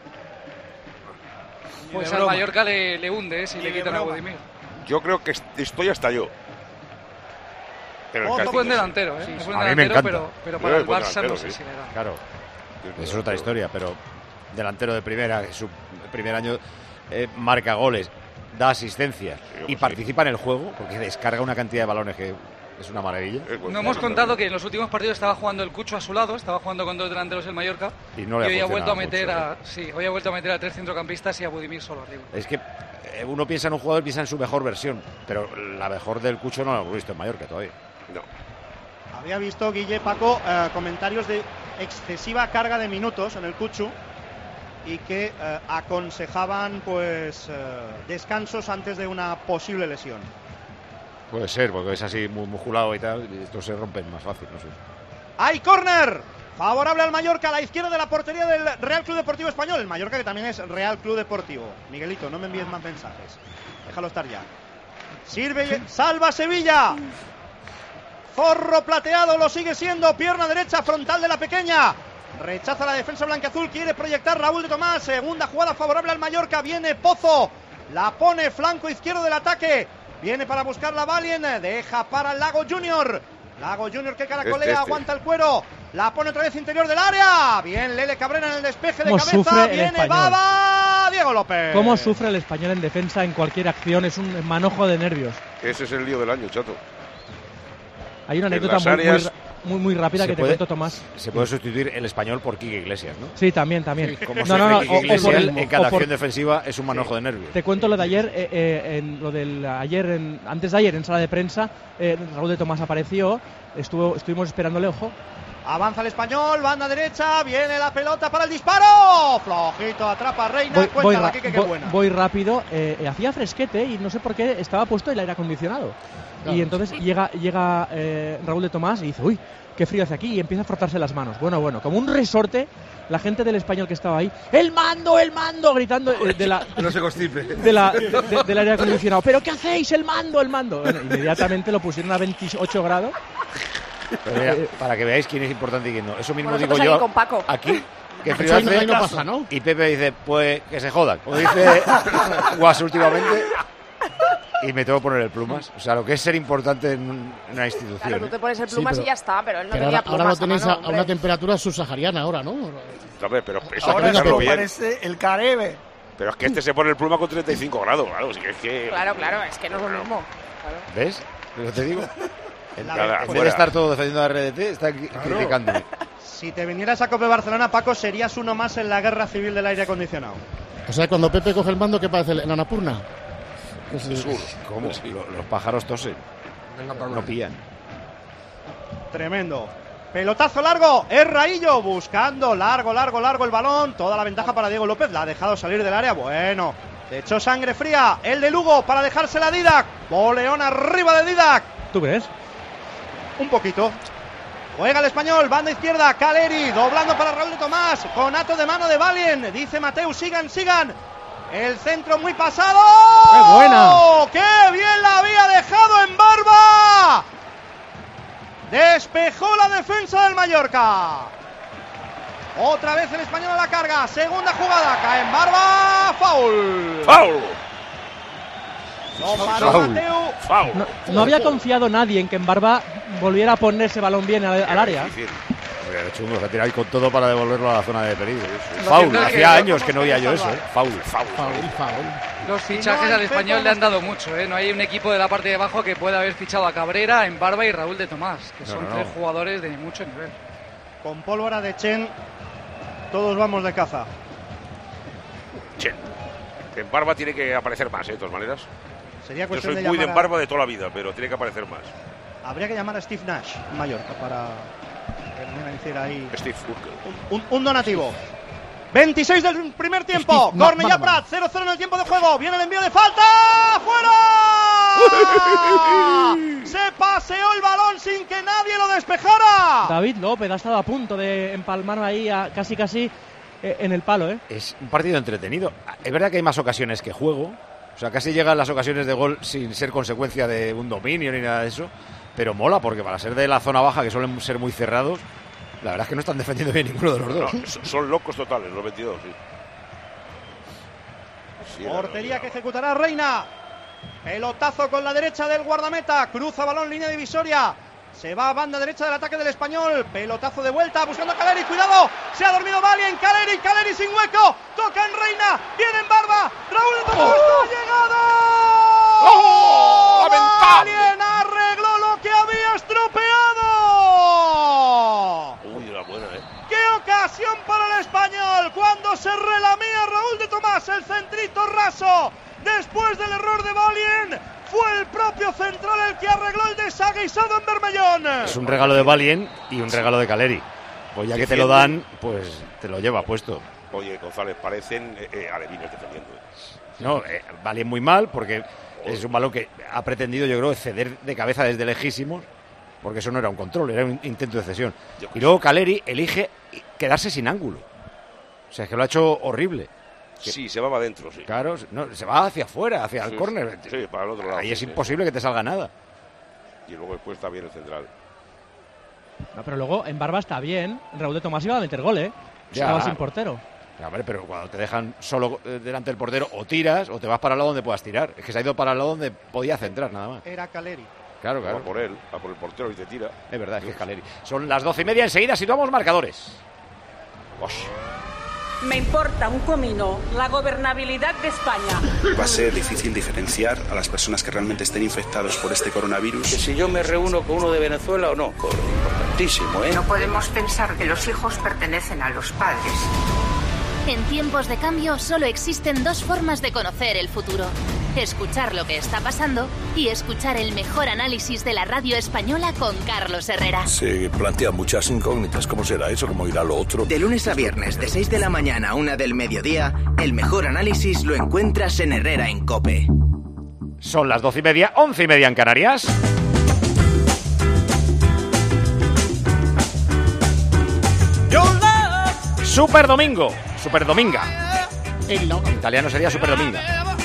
Pues al Mallorca le, le hunde, ¿eh? Si le quitan a Budimir. Yo creo que estoy hasta yo. Pero oh, es buen delantero, ¿eh? Sí, es buen a delantero, mí me encanta. Pero, pero para el Barça no sé sí. si le da. Claro, es otra historia, pero delantero de primera, que su primer año eh, marca goles, da asistencia sí, y participa sí. en el juego, porque descarga una cantidad de balones que es una maravilla. No hemos contado que en los últimos partidos estaba jugando el Cucho a su lado, estaba jugando con dos delanteros el Mallorca y, no le y hoy ha vuelto a meter mucho, a ¿eh? sí, hoy ha vuelto a meter a tres centrocampistas y a Budimir solo arriba. Es que uno piensa en un jugador, piensa en su mejor versión, pero la mejor del Cucho no la hemos visto en Mallorca todavía. No. Había visto, Guille, Paco, eh, comentarios de excesiva carga de minutos en el Cucho y que eh, aconsejaban pues eh, descansos antes de una posible lesión. Puede ser, porque es así muy musculado y tal, y estos se rompen más fácil, no sé. ¡Hay córner! Favorable al Mallorca, a la izquierda de la portería del Real Club Deportivo Español. El Mallorca, que también es Real Club Deportivo. Miguelito, no me envíes más mensajes. Déjalo estar ya. Sirve, salva Sevilla. Zorro plateado lo sigue siendo. Pierna derecha, frontal de la pequeña. Rechaza la defensa blanqueazul, quiere proyectar Raúl de Tomás. Segunda jugada favorable al Mallorca. Viene Pozo. La pone flanco izquierdo del ataque. Viene para buscar la Valien. Deja para el Lago Junior. Lago Junior que caracolea, este, este. aguanta el cuero. La pone otra vez interior del área. Bien Lele Cabrera en el despeje de cabeza. Viene Baba. Diego López. ¿Cómo sufre el Español en defensa en cualquier acción? Es un manojo de nervios. Ese es el lío del año, chato. Hay una anécdota muy, áreas... muy, muy, muy rápida que te puede, cuento, Tomás. Se puede sustituir el Español por Quique Iglesias, ¿no? Sí, también, también. Sí, como no, no, no, Quique Iglesias o, o por, en cada o por, acción defensiva es un manojo sí. de nervios. Te cuento lo de ayer, eh, eh, en, lo del ayer, en, antes de ayer en sala de prensa, eh, Raúl de Tomás apareció, estuvo, estuvimos esperándole, ojo, Avanza el Español, banda derecha, viene la pelota para el disparo. Flojito, atrapa a Reina, voy, cuéntala, voy, Quique, qué voy, buena. Voy rápido, eh, hacía fresquete y no sé por qué estaba puesto el aire acondicionado. Claro. Y entonces llega, llega eh, Raúl de Tomás y dice, uy, qué frío hace aquí, y empieza a frotarse las manos. Bueno, bueno, como un resorte, la gente del Español que estaba ahí, ¡el mando, el mando! Gritando eh, de la, no se constipe. De la, de, de, del aire acondicionado. ¿Pero qué hacéis? ¡El mando, el mando! Bueno, inmediatamente lo pusieron a veintiocho grados. Pero mira, para que veáis quién es importante y quién no. Eso mismo bueno, digo yo con Paco. aquí. Que frío hace, no pasa, ¿no? Y Pepe dice, pues que se jodan. Como dice Guas últimamente. Y me tengo que poner el plumas. O sea, lo que es ser importante en una institución. Claro, tú te pones el Sí, plumas pero- y ya está, pero él no Pero tenía ahora, plumas. ahora lo tenéis mano, a, a una temperatura subsahariana ahora, ¿no? A ver, pero eso Ahora hay que esto hacerlo bien. parece el Caribe. Pero es que este se pone el pluma con treinta y cinco grados, claro. Así que es que... Claro, claro, es que no es lo mismo. Claro. ¿Ves? Lo que te digo. En, La en verdad, vez fuera. de estar todo defendiendo a R D T, está aquí criticándome. Si te vinieras a Cope Barcelona, Paco, serías uno más en la guerra civil del aire acondicionado. O sea, cuando Pepe coge el mando, ¿qué parece? ¿El Annapurna? Es el sur. ¿Cómo? Lo- Los pájaros tosen. No pillan. Tremendo. Pelotazo largo, es Raillo buscando largo, largo, largo el balón. Toda la ventaja para Diego López, la ha dejado salir del área. Bueno, le echó sangre fría el de Lugo para dejársela a Didac. Boleón arriba de Didac. ¿Tú crees? Un poquito. Juega el Español, banda izquierda, Caleri, doblando para Raúl de Tomás, conato de mano de Valien, dice Mateu, sigan, sigan. El centro muy pasado. ¡Qué buena! ¡Qué bien la había dejado en Barba! Despejó la defensa del Mallorca. Otra vez el Español a la carga, segunda jugada, cae en Barba, foul. ¡Foul! Lo paró Foul. Mateu. ¡Foul! No, no había confiado nadie en que en Barba volviera a poner ese balón bien al, al área. Difícil. Hombre, chungo, se ha tirado ahí con todo para devolverlo a la zona de peligro. Lo Foul, cierto es hacía que- años que no veía yo eso, ¿eh? Foul. Foul. Foul, foul. Los Si fichajes no hay al español Pepe, le han dado mucho, ¿eh? No hay un equipo de la parte de abajo que pueda haber fichado a Cabrera, en Barba y Raúl de Tomás, que No, son no, no. tres jugadores de mucho nivel. Con pólvora de Chen, todos vamos de caza. Che, en Barba tiene que aparecer más, ¿eh? De todas maneras. Sería Yo cuestión soy de muy de llamar a- Barba de toda la vida, pero tiene que aparecer más. Habría que llamar a Steve Nash, en Mallorca, para que me hiciera ahí Steve Urkel. un, un donativo. veintiséis del primer tiempo. Steve Cornellá McManaman. Prat, cero cero en el tiempo de juego. Viene el envío de falta. ¡Fuera! Se paseó el balón sin que nadie lo despejara. David López ha estado a punto de empalmar ahí a, casi casi eh, en el palo, ¿eh? Es un partido entretenido. Es verdad que hay más ocasiones que juego. O sea, casi llegan las ocasiones de gol sin ser consecuencia de un dominio ni nada de eso. Pero mola, porque para ser de la zona baja, que suelen ser muy cerrados, la verdad es que no están defendiendo bien ninguno de los dos. No, son- son locos totales, los veintidós, sí. Sí, era Portería locura. que ejecutará Reina. Pelotazo con la derecha del guardameta. Cruza balón, línea divisoria. Se va a banda derecha del ataque del Español. Pelotazo de vuelta, buscando a Caleri. ¡Cuidado! Se ha dormido Valien. Caleri, Caleri sin hueco. Toca en Reina. Viene en Barba. Raúl de Tomás. ¡No ha llegado! ¡Oh! ¡Lamentable! Valien arregló lo que había estropeado. Uy, era buena, ¿eh? ¡Qué ocasión para el Español! Cuando se relamía Raúl de Tomás, el centrito raso. Después del error de Valien, fue el propio central el que arregló el desaguisado en Bermellón. Es un regalo de Valien y un regalo de Caleri. Pues ya que te lo dan, pues te lo lleva puesto. Oye, González, parecen eh, eh, alevines defendiendo. ¿eh? No, eh, Valien muy mal, porque es un balón que ha pretendido, yo creo, ceder de cabeza desde lejísimos, porque eso no era un control, era un intento de cesión. Y luego Caleri elige quedarse sin ángulo. O sea, es que lo ha hecho horrible. Que- Sí, se va para adentro, sí. Claro, no, se va hacia afuera, hacia Sí, el córner. Sí, para el otro lado. Ahí sí, es sí. imposible que te salga nada. Y luego después está bien el central. No, pero luego en Barba está bien. Raúl de Tomás iba a meter gol, ¿eh? Ya. Estaba sin portero. A ver, pero cuando te dejan solo eh, delante del portero, o tiras o te vas para el lado donde puedas tirar. Es que se ha ido para el lado donde podía centrar, nada más. Era Caleri. Claro, Va claro. por él, va por el portero y te tira. Es verdad, es que es Caleri. Son las doce y media, enseguida situamos marcadores. Me importa un comino la gobernabilidad de España. Va a ser difícil diferenciar a las personas que realmente estén infectados por este coronavirus. Si yo me reúno con uno de Venezuela o no, importantísimo, ¿eh? No podemos pensar que los hijos pertenecen a los padres. En tiempos de cambio solo existen dos formas de conocer el futuro. escuchar lo que está pasando y escuchar el mejor análisis de la radio española con Carlos Herrera. Se plantean muchas incógnitas. ¿Cómo será eso? ¿Cómo irá lo otro? De lunes a viernes, de seis de la mañana a una del mediodía, el mejor análisis lo encuentras en Herrera en COPE. Son las doce y media, once y media en Canarias. Super Domingo, Super Dominga. En italiano sería Super Dominga.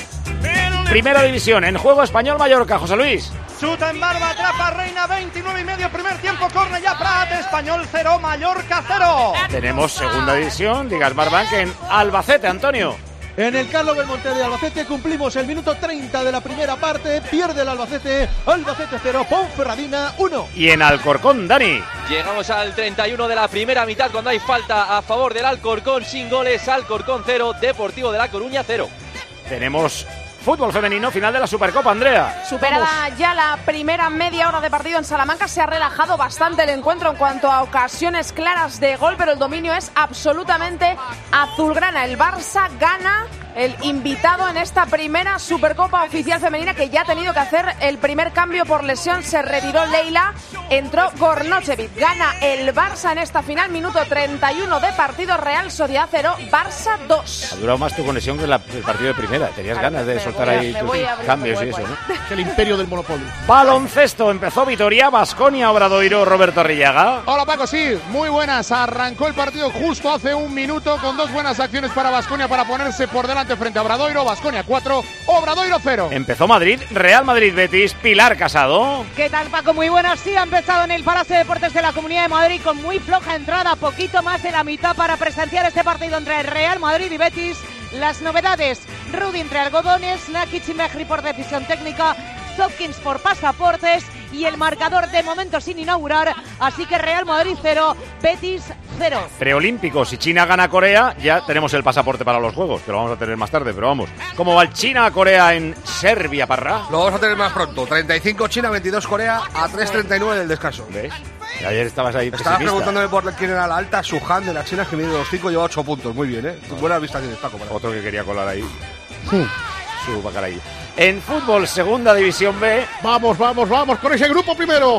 Primera división, en juego Español Mallorca, José Luis. Chuta en barba, atrapa Reina, veintinueve y medio, primer tiempo, corre ya Prat, Español cero, Mallorca cero. Tenemos segunda división, Digas Marbank en Albacete, Antonio. En el Carlos Belmonte de Albacete cumplimos el minuto treinta de la primera parte, pierde el Albacete, Albacete cero, Ponferradina uno. Y en Alcorcón, Dani. Llegamos al treinta y uno de la primera mitad cuando hay falta a favor del Alcorcón, sin goles, Alcorcón cero, Deportivo de La Coruña cero. Tenemos fútbol femenino, final de la Supercopa, Andrea. Superada Vamos. ya la primera media hora de partido en Salamanca, se ha relajado bastante el encuentro en cuanto a ocasiones claras de gol, pero el dominio es absolutamente azulgrana. El Barça gana, el invitado en esta primera Supercopa oficial femenina, que ya ha tenido que hacer el primer cambio por lesión. Se retiró Leila, entró Gornochevic. Gana el Barça en esta final, minuto treinta y uno de partido, Real Sociedad cero, Barça dos. Ha durado más tu conexión que la, el partido de primera. Tenías claro, ganas de soltar ahí tus cambios y eso, ¿no? Es el imperio del monopolio. Baloncesto, empezó Vitoria, Baskonia, Obradoiro, Roberto Arrillaga. Hola Paco, sí, muy buenas. Arrancó el partido justo hace un minuto con dos buenas acciones para Baskonia para ponerse por delante frente a Obradoiro. Baskonia cuatro, Obradoiro cero. Empezó Madrid, Real Madrid Betis, Pilar Casado. ¿Qué tal Paco? Muy buenas, sí, ha empezado en el Palacio de Deportes de la Comunidad de Madrid con muy floja entrada, poquito más de la mitad para presenciar este partido entre Real Madrid y Betis. Las novedades, Rudy entre algodones, Nakic y Mejri por decisión técnica, Hopkins por pasaportes y el marcador de momento sin inaugurar, así que Real Madrid cero, Betis cero. Preolímpicos, si China gana a Corea, ya tenemos el pasaporte para los Juegos, que lo vamos a tener más tarde, pero vamos. ¿Cómo va el China-Corea en Serbia, Parra? Lo vamos a tener más pronto, treinta y cinco China, veintidós Corea, a tres treinta y nueve del descanso. ¿Ves? Y ayer estabas ahí Estabas pesimista. preguntándome por quién era la alta, Suhan de la China, que mide dos cinco, lleva ocho puntos, muy bien, ¿eh? No. Buena vista tienes, Paco. Otro que quería colar ahí. Sí. Su bacalaí. En fútbol, segunda división B. Vamos, vamos, vamos con ese grupo primero.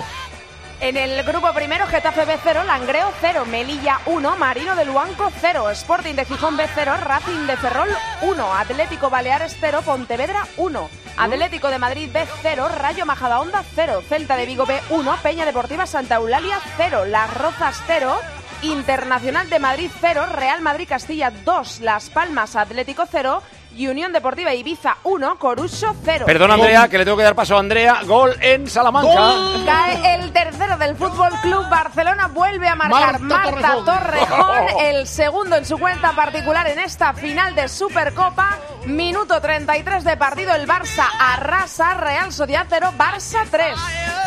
En el grupo primero, Getafe B cero, Langreo cero, Melilla uno, Marino de Luanco cero, Sporting de Gijón B cero, Racing de Ferrol uno, Atlético Baleares cero, Pontevedra uno, Atlético de Madrid B cero, Rayo Majadahonda cero, Celta de Vigo B uno, Peña Deportiva Santa Eulalia cero, Las Rozas cero, Internacional de Madrid cero, Real Madrid Castilla dos, Las Palmas Atlético cero y Unión Deportiva Ibiza uno, Coruso cero. Perdón, Andrea, que le tengo que dar paso a Andrea. Gol en Salamanca. ¡Gol! Cae el tercero del Fútbol Club Barcelona, vuelve a marcar Marta, Marta Torrejón, Torrejón el segundo en su cuenta particular en esta final de Supercopa. Minuto treinta y tres de partido, el Barça arrasa, Real Sociedad cero, Barça tres.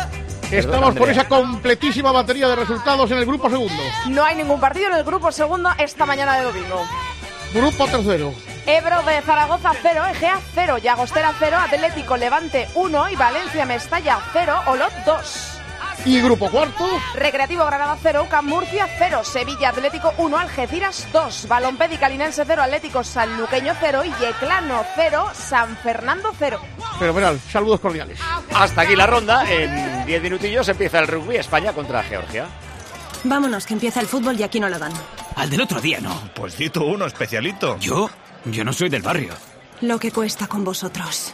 Estamos por esa completísima batería de resultados en el grupo segundo. No hay ningún partido en el grupo segundo esta mañana de domingo. Grupo tercero. Ebro de Zaragoza cero, Egea cero, Llagostera cero, Atlético Levante uno y Valencia Mestalla cero, Olot dos. Y grupo cuarto. Recreativo Granada cero, Can Murcia cero, Sevilla Atlético uno, Algeciras dos, Balompedi Calinense cero, Atlético Sanluqueño cero y Yeclano cero, San Fernando cero. Fenomenal, saludos cordiales. Hasta aquí la ronda, en diez minutillos empieza el rugby, España contra Georgia. Vámonos, que empieza el fútbol y aquí no lo dan. Al del otro día no. Pues di tú uno, especialito. ¿Yo? Yo no soy del barrio. Lo que cuesta con vosotros.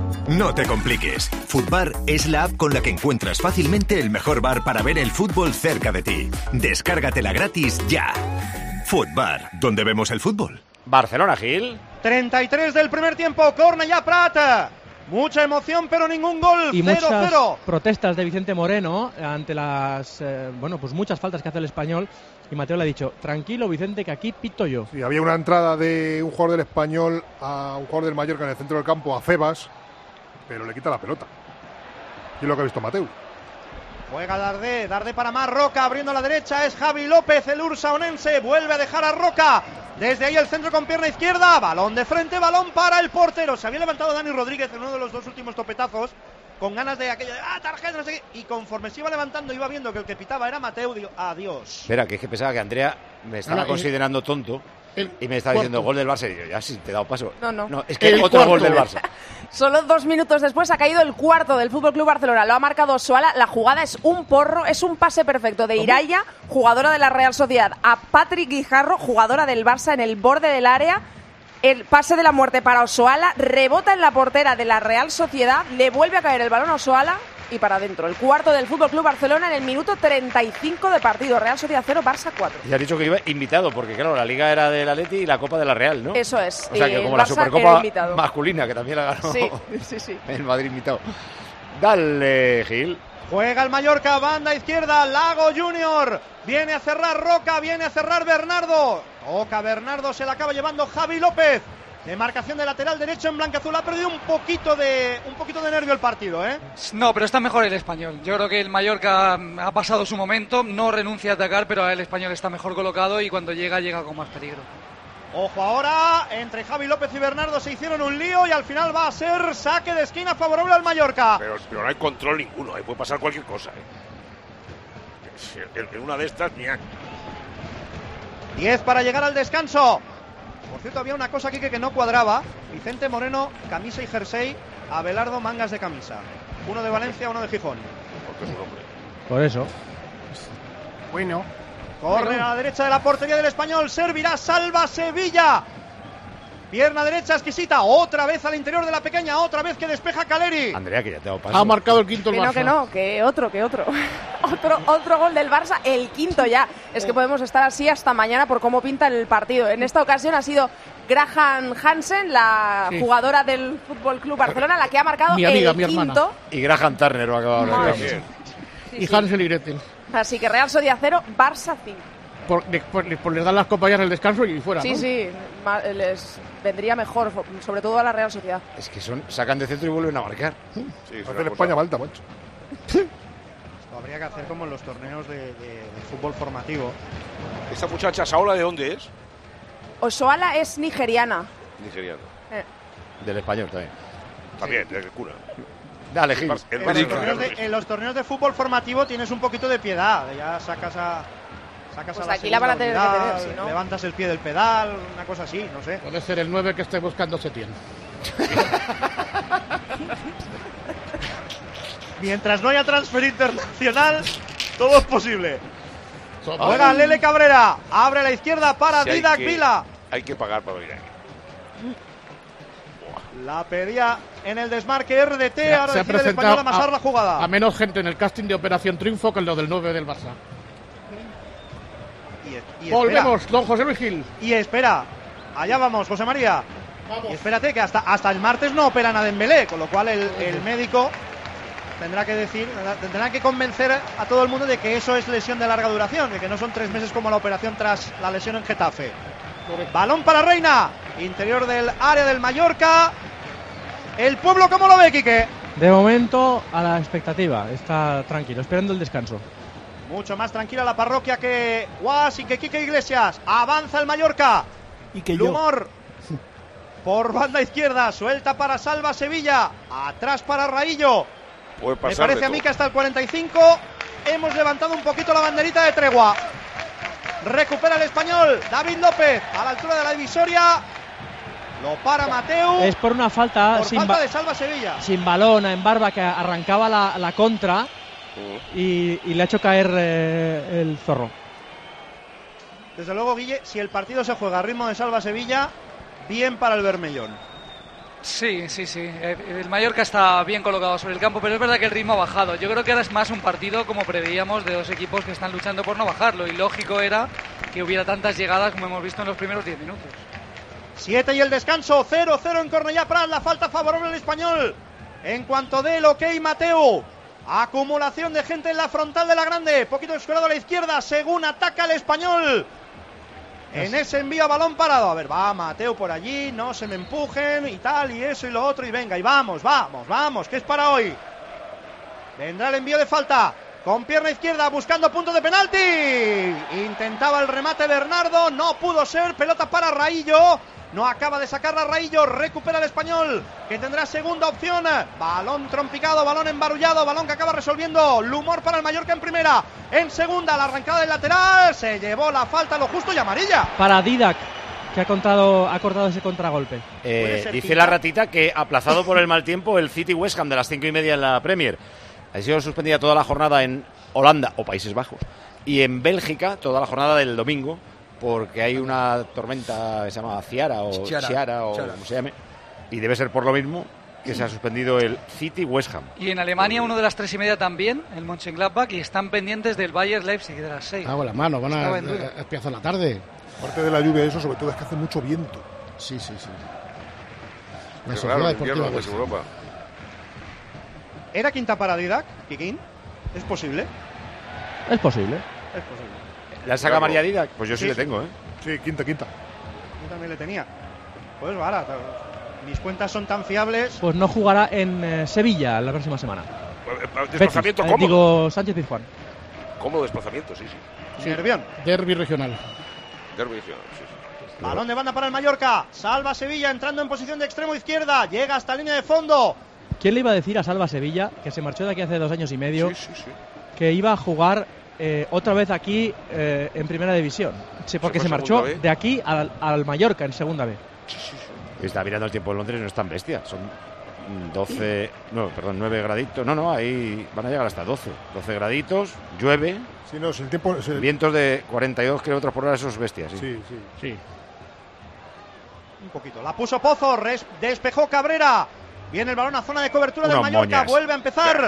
No te compliques. Futbar es la app con la que encuentras fácilmente el mejor bar para ver el fútbol cerca de ti. Descárgatela gratis ya. Futbar, donde vemos el fútbol. Barcelona, Gil. treinta y tres del primer tiempo, corner ya Prat. Mucha emoción, pero ningún gol. Y cero muchas cero. protestas de Vicente Moreno ante las, eh, bueno, pues muchas faltas que hace el Español. Y Mateo le ha dicho, tranquilo Vicente, que aquí pito yo. Sí, había una entrada de un jugador del Español a un jugador del Mallorca en el centro del campo, a Febas, pero le quita la pelota. Y es lo que ha visto Mateu. Juega Dardé, Dardé para más, Roca abriendo a la derecha, es Javi López, el ursaonense, vuelve a dejar a Roca. Desde ahí el centro con pierna izquierda, balón de frente, balón para el portero. Se había levantado Dani Rodríguez en uno de los dos últimos topetazos, con ganas de aquello de, ah, tarjeta, no sé qué. Y conforme se iba levantando, iba viendo que el que pitaba era Mateu, digo, adiós. Espera, que es que pensaba que Andrea me estaba Ahora, considerando tonto. El y me está cuarto. diciendo gol del Barça. Y yo, ya sí, te he dado paso. No, no. No, es que El otro cuarto. gol del Barça. Solo dos minutos después ha caído el cuarto del F C Barcelona. Lo ha marcado Osoala. La jugada es un porro, es un pase perfecto de Iraya, jugadora de la Real Sociedad, a Patrick Guijarro, jugadora del Barça, en el borde del área. El pase de la muerte para Osoala, rebota en la portera de la Real Sociedad, le vuelve a caer el balón a Osoala y para adentro. El cuarto del F C Barcelona en el minuto treinta y cinco de partido. Real Sociedad cero, Barça cuatro. Y has dicho que iba invitado, porque claro, la Liga era del Atleti y la Copa de la Real, ¿no? Eso es. O sea, y que como el la Barça Supercopa era invitado. masculina, que también la ganó Sí, sí, sí. el Madrid invitado. Dale, Gil. Juega el Mallorca, banda izquierda, Lago Junior. Viene a cerrar Roca, viene a cerrar Bernardo. Toca Bernardo, se la acaba llevando Javi López. Demarcación de lateral derecho en blanca-azul. Ha perdido un poquito de un poquito de nervio el partido, ¿eh? No, pero está mejor el Español. Yo creo que el Mallorca ha pasado su momento, no renuncia a atacar, pero el Español está mejor colocado y cuando llega, llega con más peligro. Ojo ahora, entre Javi López y Bernardo se hicieron un lío y al final va a ser saque de esquina favorable al Mallorca. Pero, pero no hay control ninguno, ahí puede pasar cualquier cosa, ¿eh? En, en una de estas, mira. diez para llegar al descanso. Por cierto, había una cosa aquí que, que no cuadraba. Vicente Moreno, camisa y jersey. Abelardo, mangas de camisa. Uno de Valencia, uno de Gijón. Porque es un hombre. Por eso. Bueno. Corre a la derecha de la portería del Español. Servirá, salva Sevilla. Pierna derecha exquisita. Otra vez al interior de la pequeña. Otra vez que despeja Caleri. Andrea, que ya te ha dado paso. Ha marcado el quinto el Que no, Barça. que no, que otro, que otro. otro. Otro gol del Barça, el quinto ya. Es que podemos estar así hasta mañana por cómo pinta el partido. En esta ocasión ha sido Graham Hansen, la Sí. jugadora del F C Barcelona, la que ha marcado Mi amiga, el mi quinto. hermana. Y Graham Turner va a acabar Madre de mía. cambio. Sí, Y sí. Hansel y Gretel. Así que Real Sociedad cero, Barça cinco. Por, de- por- por les dan las copas ya en el descanso y fuera, Sí, ¿no? sí, ma- les vendría mejor, sobre todo a la Real Sociedad. Es que son, sacan de centro y vuelven a marcar. Sí, es Hacer una España cosa- falta, macho. Esto habría que hacer como en los torneos de, de- de fútbol formativo. ¿Esta muchacha Saola de dónde es? Osoala es nigeriana. Nigeriana. Eh, Del español también. También, desde cuna. Dale, Gil. El En Barça los, torneos también. de, en los torneos de fútbol formativo tienes un poquito de piedad. Ya sacas a. Sacas Pues a la aquí la van a segunda tener que unidad, tener, si no. levantas el pie del pedal, una cosa así, no sé. Puede ser el nueve que esté buscando Setién. Mientras no haya transfer internacional, todo es posible. Ay. Juega Lele Cabrera, abre a la izquierda para Sí, hay Didac que- Vila. Hay que pagar para venir aquí. La pedía en el desmarque R D T, Se ha- ahora se ha decide el presentado español amasar a- la jugada. A menos gente en el casting de Operación Triunfo que en lo del nueve del Barça. Y, y Volvemos, espera, don José Luis Gil. y espera, allá vamos, José María. Y espérate que hasta, hasta el martes no operan a Dembélé, con lo cual el, el médico tendrá que decir, tendrá que convencer a todo el mundo de que eso es lesión de larga duración, de que no son tres meses como la operación tras la lesión en Getafe. Balón para Reina, interior del área del Mallorca. El pueblo, ¿cómo lo ve, Quique? De momento, a la expectativa. Está tranquilo, esperando el descanso. Mucho más tranquila la parroquia que Guas y que Quique Iglesias. Avanza el Mallorca. Y que yo. Lumor por banda izquierda, suelta para Salva Sevilla, atrás para Raillo. Puede Me pasar parece de a mí todo. que hasta el cuarenta y cinco hemos levantado un poquito la banderita de tregua. Recupera el español, David López, a la altura de la divisoria. Lo para Mateu. Es por una falta, por sin, falta ba- de Salva Sevilla. sin balón en Barba, que arrancaba la, la contra y, y le ha hecho caer eh, el zorro. Desde luego, Guille, si el partido se juega a ritmo de Salva Sevilla, bien para el Bermellón. Sí, sí, sí. Eh, El Mallorca está bien colocado sobre el campo, pero es verdad que el ritmo ha bajado. Yo creo que ahora es más un partido, como preveíamos, de dos equipos que están luchando por no bajarlo. Y lógico era que hubiera tantas llegadas como hemos visto en los primeros diez minutos. siete y el descanso, cero cero en Cornellá Prat, la falta favorable al español. En cuanto dé el ok, Mateu. Acumulación de gente en la frontal de la grande. Poquito descuidado a la izquierda, según ataca el español. En ese envío a balón parado. A ver, va Mateu por allí, no se me empujen y tal, y eso y lo otro. Y venga, y vamos, vamos, vamos, que es para hoy. Vendrá el envío de falta. Con pierna izquierda, buscando punto de penalti. Intentaba el remate Bernardo, no pudo ser. Pelota para Raillo. No acaba de sacarla Raillo, recupera el español, que tendrá segunda opción. Balón trompicado, balón embarullado, balón que acaba resolviendo Lumor para el Mallorca en primera. En segunda, la arrancada del lateral, se llevó la falta, lo justo y amarilla. Para Didac, que ha contado, ha cortado ese contragolpe. Eh, dice la ratita que aplazado por el mal tiempo el City West Ham de las cinco y media en la Premier. Ha sido suspendida toda la jornada en Holanda o Países Bajos y en Bélgica toda la jornada del domingo porque hay una tormenta que se llama Ciara o Chiara, Chiara o Chiara. como se llame, y debe ser por lo mismo que se ha suspendido el City West Ham. Y en Alemania uno de las tres y media también, el Mönchengladbach, y están pendientes del Bayern Leipzig de las seis. Ah, con las manos, van Estaba a, en duda. a empieza la tarde. Aparte de la lluvia, eso sobre todo es que hace mucho viento. Sí, sí, sí. La Qué Sociedad raro, el Deportiva invierno, pues, West Ham. Europa. ¿Era quinta para Didac, Kikín? ¿Es posible? Es posible. Es posible. ¿La saca María Didac? Pues yo sí, Sí. le tengo, ¿eh? Sí, quinta, quinta. Yo también le tenía. Pues vara, mis cuentas son tan fiables. Pues no jugará en eh, Sevilla la próxima semana. Desplazamiento Betis, eh, cómodo. digo Sánchez Pizjuán. Cómodo desplazamiento, sí, sí. Sí. Nervión. Derbi regional. Derbi regional, sí, sí. Balón de banda para el Mallorca. Salva Sevilla entrando en posición de extremo izquierda. Llega hasta línea de fondo. ¿Quién le iba a decir a Salva Sevilla, que se marchó de aquí hace dos años y medio, Sí, sí, sí. que iba a jugar eh, otra vez aquí eh, en primera división? Sí, porque ¿Se se, fue a marchó segunda B? de aquí al, al Mallorca en segunda B. Está mirando el tiempo en Londres, no es tan bestia. Son doce, no, perdón, nueve graditos. No, no, ahí van a llegar hasta doce. doce graditos, llueve. Sí, no, es el tiempo. Es el... Vientos de cuarenta y dos kilómetros por hora, esos bestias. Sí, sí. sí. sí. Un poquito. La puso Pozo. Res, despejó Cabrera. Viene el balón a zona de cobertura Unos del Mallorca. moñas. Vuelve a empezar.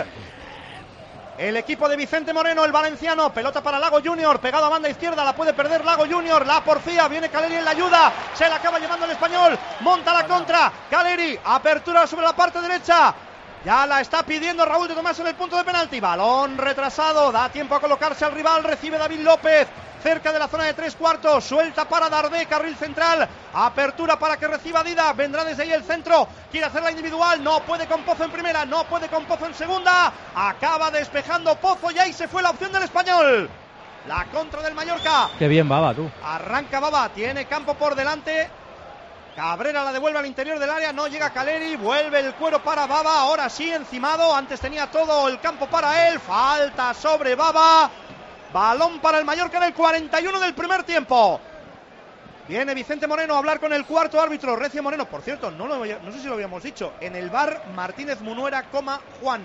El equipo de Vicente Moreno, el valenciano. Pelota para Lago Junior. Pegado a banda izquierda. La puede perder Lago Junior. La porfía. Viene Caleri en la ayuda. Se la acaba llevando el español. Monta la contra. Caleri. Apertura sobre la parte derecha. Ya la está pidiendo Raúl de Tomás en el punto de penalti. Balón retrasado. Da tiempo a colocarse al rival. Recibe David López. Cerca de la zona de tres cuartos. Suelta para Dardé. Carril central. Apertura para que reciba Dida. Vendrá desde ahí el centro. Quiere hacer la individual. No puede con Pozo en primera. No puede con Pozo en segunda. Acaba despejando Pozo. Y ahí se fue la opción del español. La contra del Mallorca. Qué bien, Baba, tú. Arranca Baba. Tiene campo por delante. Cabrera la devuelve al interior del área, no llega Caleri, vuelve el cuero para Baba, ahora sí encimado, antes tenía todo el campo para él, falta sobre Baba, balón para el Mallorca en el cuarenta y uno del primer tiempo. Viene Vicente Moreno a hablar con el cuarto árbitro, Recio Moreno, por cierto, no, lo, no sé si lo habíamos dicho, en el bar Martínez Munuera, coma Juan.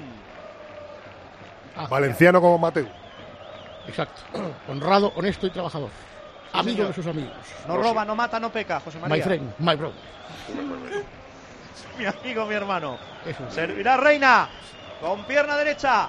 Ah, Valenciano como Mateu. Exacto. Honrado, honesto y trabajador. Sí, Amigo señor. de sus amigos. No roba, no mata, no peca, José María. My friend, my brother. Mi amigo, mi hermano. Eso es. Servirá Reina con pierna derecha.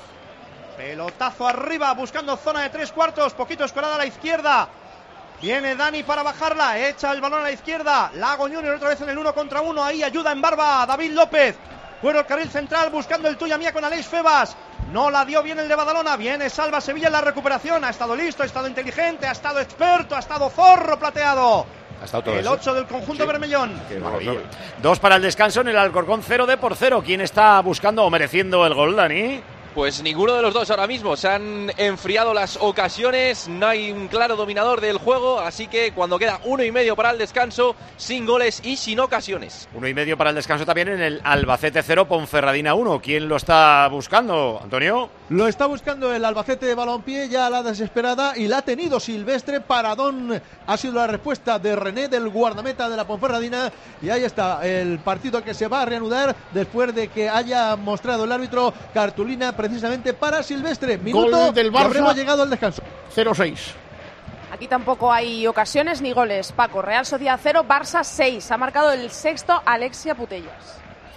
Pelotazo arriba buscando zona de tres cuartos. Poquito escorada a la izquierda. Viene Dani para bajarla. Echa el balón a la izquierda. Lago Junior otra vez en el uno contra uno. Ahí ayuda en barba a David López. Cuero el carril central buscando el tuya mía con Aleix Febas. No la dio bien el de Badalona. Viene Salva Sevilla en la recuperación. Ha estado listo, ha estado inteligente, ha estado experto, ha estado zorro plateado. Ha estado todo El eso. ocho del conjunto Sí. bermellón. Qué maravilla. Dos para el descanso en el Alcorcón, cero de por cero. ¿Quién está buscando o mereciendo el gol, Dani? Pues ninguno de los dos ahora mismo. Se han enfriado las ocasiones, no hay un claro dominador del juego, así que cuando queda uno y medio para el descanso, sin goles y sin ocasiones. Uno y medio para el descanso también en el Albacete cero, Ponferradina uno. ¿Quién lo está buscando, Antonio? Lo está buscando el Albacete de Balompié, ya a la desesperada, y la ha tenido Silvestre. Paradón ha sido la respuesta de René, del guardameta de la Ponferradina, y ahí está el partido que se va a reanudar después de que haya mostrado el árbitro cartulina precisamente para Silvestre. Minuto Gol del que Barça. habremos llegado al descanso. cero seis. Aquí tampoco hay ocasiones ni goles. Paco, Real Sociedad cero, Barça seis. Ha marcado el sexto Alexia Putellas.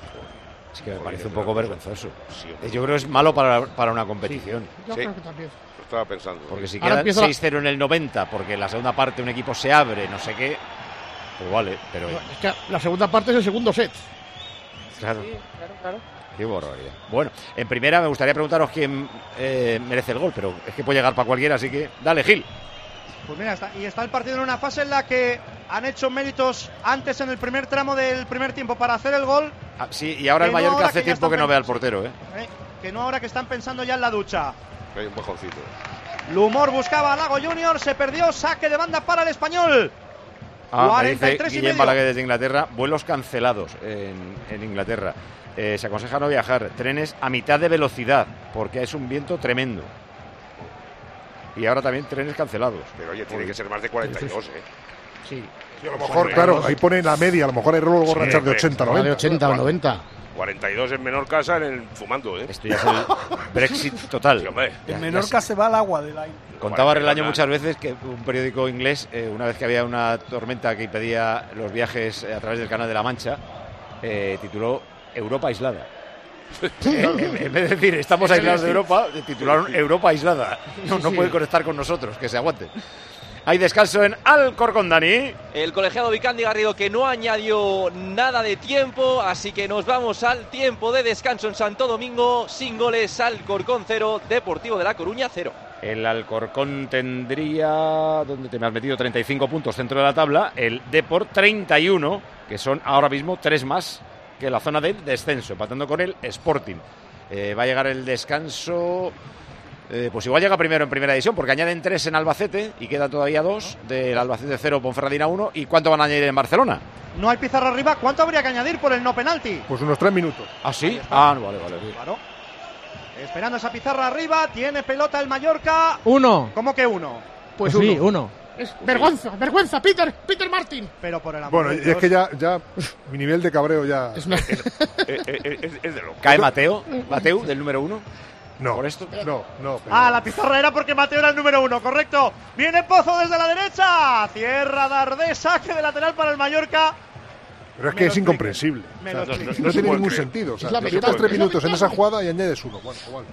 Es que me parece un poco vergonzoso. Yo creo que es malo para, para una competición. Yo Sí. creo que también. Lo estaba pensando. Porque si Ahora queda empieza la- seis cero en el noventa, porque en la segunda parte un equipo se abre, no sé qué, pues vale, pero Es que la segunda parte es el segundo set. claro, Claro, claro. qué barbaridad. Bueno, en primera me gustaría preguntaros quién eh, merece el gol, pero es que puede llegar para cualquiera, así que dale, Gil. Pues mira, está, y está el partido en una fase en la que han hecho méritos antes en el primer tramo del primer tiempo para hacer el gol. Ah, sí, y ahora Que el no, Mallorca ahora hace que ya tiempo están que no ve al pensando. portero, ¿eh? ¿eh? Que no ahora que están pensando ya en la ducha. Hay un bajoncito. Lumor buscaba a Lago Junior, se perdió, saque de banda para el español. Ah, me cuarenta y dice tres y Guillem medio. Balaguer desde Inglaterra, vuelos cancelados en, en Inglaterra. Eh, se aconseja no viajar, trenes a mitad de velocidad, porque es un viento tremendo. Y ahora también trenes cancelados. Pero oye, tiene que ser más de cuarenta y dos, ¿eh? Sí, Y a lo mejor, claro, ahí pone la media, a lo mejor hay luego Sí, rachas de ochenta, noventa. De ochenta o noventa. cuarenta y dos en Menorca salen fumando, ¿eh? Esto ya es el Brexit total. Sí, hombre. Ya- En ya Menorca se- se va al agua del aire. Contaba Relaño muchas veces que un periódico inglés, eh, una vez que había una tormenta que impedía los viajes eh, a través del Canal de la Mancha, eh, tituló Europa aislada. Eh, en, en vez de decir estamos aislados de Europa, eh, titularon Europa aislada. No, no Sí, puede sí. conectar con nosotros, que se aguanten. Hay descanso en Alcorcón, Dani. El colegiado Vicandi Garrido que no añadió nada de tiempo, así que nos vamos al tiempo de descanso en Santo Domingo, sin goles, Alcorcón cero, Deportivo de La Coruña cero. El Alcorcón tendría, ¿dónde te me has metido? treinta y cinco puntos centro de la tabla. El Deport treinta y uno, que son ahora mismo tres más que la zona del descenso, empatando con el Sporting. Eh, va a llegar el descanso, eh, pues igual llega primero en primera división, porque añaden tres en Albacete y quedan todavía dos, del Albacete cero, Ponferradina uno. ¿Y cuánto van a añadir en Barcelona? No hay pizarra arriba. ¿Cuánto habría que añadir por el no penalti? Pues unos tres minutos. ¿Ah, sí? Ah, no, vale, vale. Claro. Esperando esa pizarra arriba. Tiene pelota el Mallorca. Uno. ¿Cómo que uno? Pues sí, uno. Es vergüenza, vergüenza, Peter, Peter Martin. Pero por el amor Bueno, de y es Dios. que ya, ya mi nivel de cabreo ya... Es una- Eh, eh, eh, es de loco. ¿Cae Mateo? ¿Mateo, del número uno? No, ¿Por esto? no, no. pero- Ah, la pizarra era porque Mateo era el número uno, correcto. Viene Pozo desde la derecha. Cierra Dardé, saque de lateral para el Mallorca. Pero es Me que lo es explique. incomprensible. Me O lo sea, no, explique. no No se tiene puede ningún creer. sentido. O sea, Es la te mitad. quitas tres minutos en esa jugada y añades uno. Bueno, igual.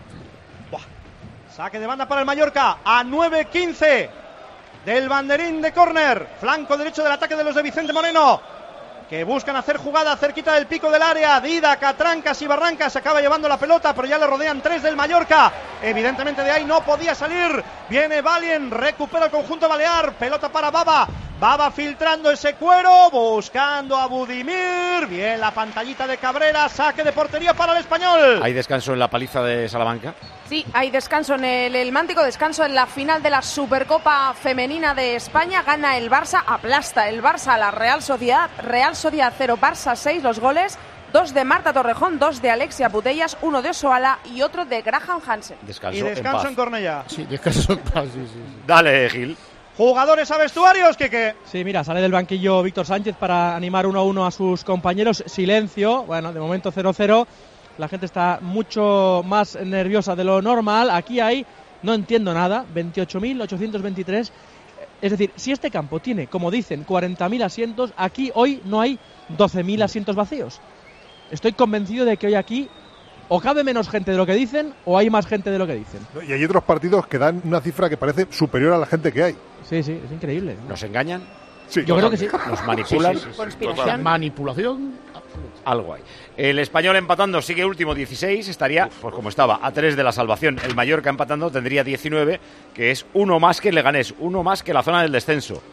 Saque de banda para el Mallorca a nueve quince del banderín de córner. Flanco derecho del ataque de los de Vicente Moreno, que buscan hacer jugada cerquita del pico del área. Dida, Catrancas y Barrancas acaba llevando la pelota, pero ya le rodean tres del Mallorca. Evidentemente de ahí no podía salir. Viene Valien, recupera el conjunto balear. Pelota para Baba. Baba filtrando ese cuero, buscando a Budimir. Bien la pantallita de Cabrera, saque de portería para el español. Hay descanso en la paliza de Salamanca. Sí, hay descanso en el, el Mántico, descanso en la final de la Supercopa Femenina de España. Gana el Barça, aplasta el Barça a la Real Sociedad. Real Sociedad cero, Barça seis, los goles. Dos de Marta Torrejón, dos de Alexia Putellas, uno de Osoala y otro de Graham Hansen. Descanso Y descanso en en, paz. Cornellá. Sí, descanso en paz, sí, sí, sí. Dale, Gil. Jugadores a vestuarios, Kike. Sí, mira, sale del banquillo Víctor Sánchez para animar uno a uno a sus compañeros. Silencio, bueno, de momento cero cero. La gente está mucho más nerviosa de lo normal. Aquí hay, no entiendo nada, veintiocho mil ochocientos veintitrés. Es decir, si este campo tiene, como dicen, cuarenta mil asientos, aquí hoy no hay doce mil asientos vacíos. Estoy convencido de que hoy aquí o cabe menos gente de lo que dicen o hay más gente de lo que dicen. No, y hay otros partidos que dan una cifra que parece superior a la gente que hay. Sí, sí, es increíble. ¿Nos engañan? Sí, Yo creo que sí. ¿Nos manipulan? Sí, sí, sí, sí. Conspiración. Manipulación. Algo hay. El Español empatando sigue último, dieciséis, estaría, pues como estaba, a tres de la salvación. El Mallorca empatando tendría diecinueve, que es uno más que el Leganés, uno más que la zona del descenso.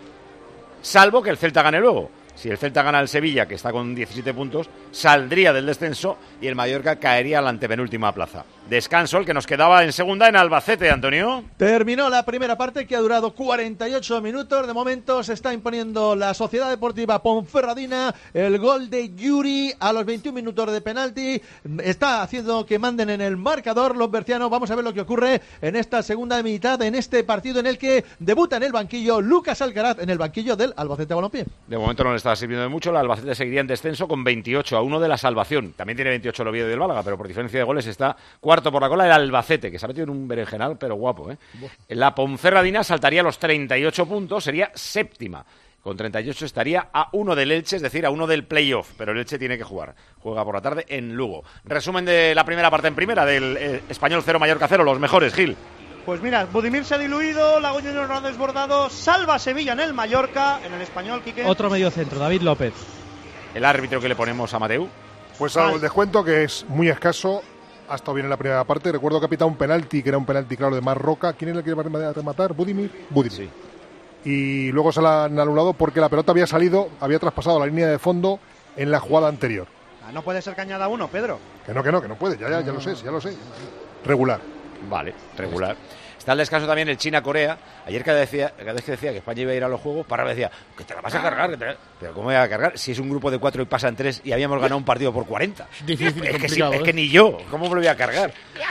Salvo que el Celta gane luego. Si el Celta gana al Sevilla, que está con diecisiete puntos, saldría del descenso y el Mallorca caería a la antepenúltima plaza. Descanso, el que nos quedaba en segunda en Albacete, Antonio. Terminó la primera parte que ha durado cuarenta y ocho minutos. De momento se está imponiendo la Sociedad Deportiva Ponferradina. El gol de Yuri a los veintiún minutos de penalti está haciendo que manden en el marcador los bercianos. Vamos a ver lo que ocurre en esta segunda mitad, en este partido en el que debuta en el banquillo Lucas Alcaraz, en el banquillo del Albacete Balompié. De momento no le está sirviendo de mucho. El Albacete seguiría en descenso con veintiocho a uno de la salvación. También tiene veintiocho el Oviedo y el Málaga, pero por diferencia de goles está cuarto por la cola el Albacete, que se ha metido en un berenjenal, pero guapo, ¿eh? La Ponferradina saltaría a los treinta y ocho puntos, sería séptima. Con treinta y ocho estaría a uno del Elche, es decir, a uno del playoff, pero el Elche tiene que jugar. Juega por la tarde en Lugo. Resumen de la primera parte en primera, del eh, Español cero, Mallorca cero, los mejores, Gil. Pues mira, Budimir se ha diluido, Lagoño no lo ha desbordado, salva Sevilla en el Mallorca, en el español, Quique. Otro medio centro, David López. El árbitro que le ponemos a Mateu. Pues algo el descuento, que es muy escaso. Ha estado bien en la primera parte. Recuerdo que ha pitado un penalti, que era un penalti claro de Marroca. ¿Quién era el que iba a rematar? ¿Budimir? Budimir. Sí. Y luego se la han anulado porque la pelota había salido, había traspasado la línea de fondo en la jugada anterior. Ah, no puede ser cañada uno, Pedro. Que no, que no, que no puede. Ya, ya, ya lo sé, ya lo sé. Regular. Vale, regular. Está el descanso también el China-Corea. Ayer cada vez, decía, cada vez que decía que España iba a ir a los Juegos, para decía que te la vas a cargar. Que te la... Pero ¿cómo voy a cargar? Si es un grupo de cuatro y pasan tres y habíamos ganado un partido por cuarenta. Difícil, es, que sí, complicado, es ¿eh? que ni yo. ¿Cómo me lo voy a cargar?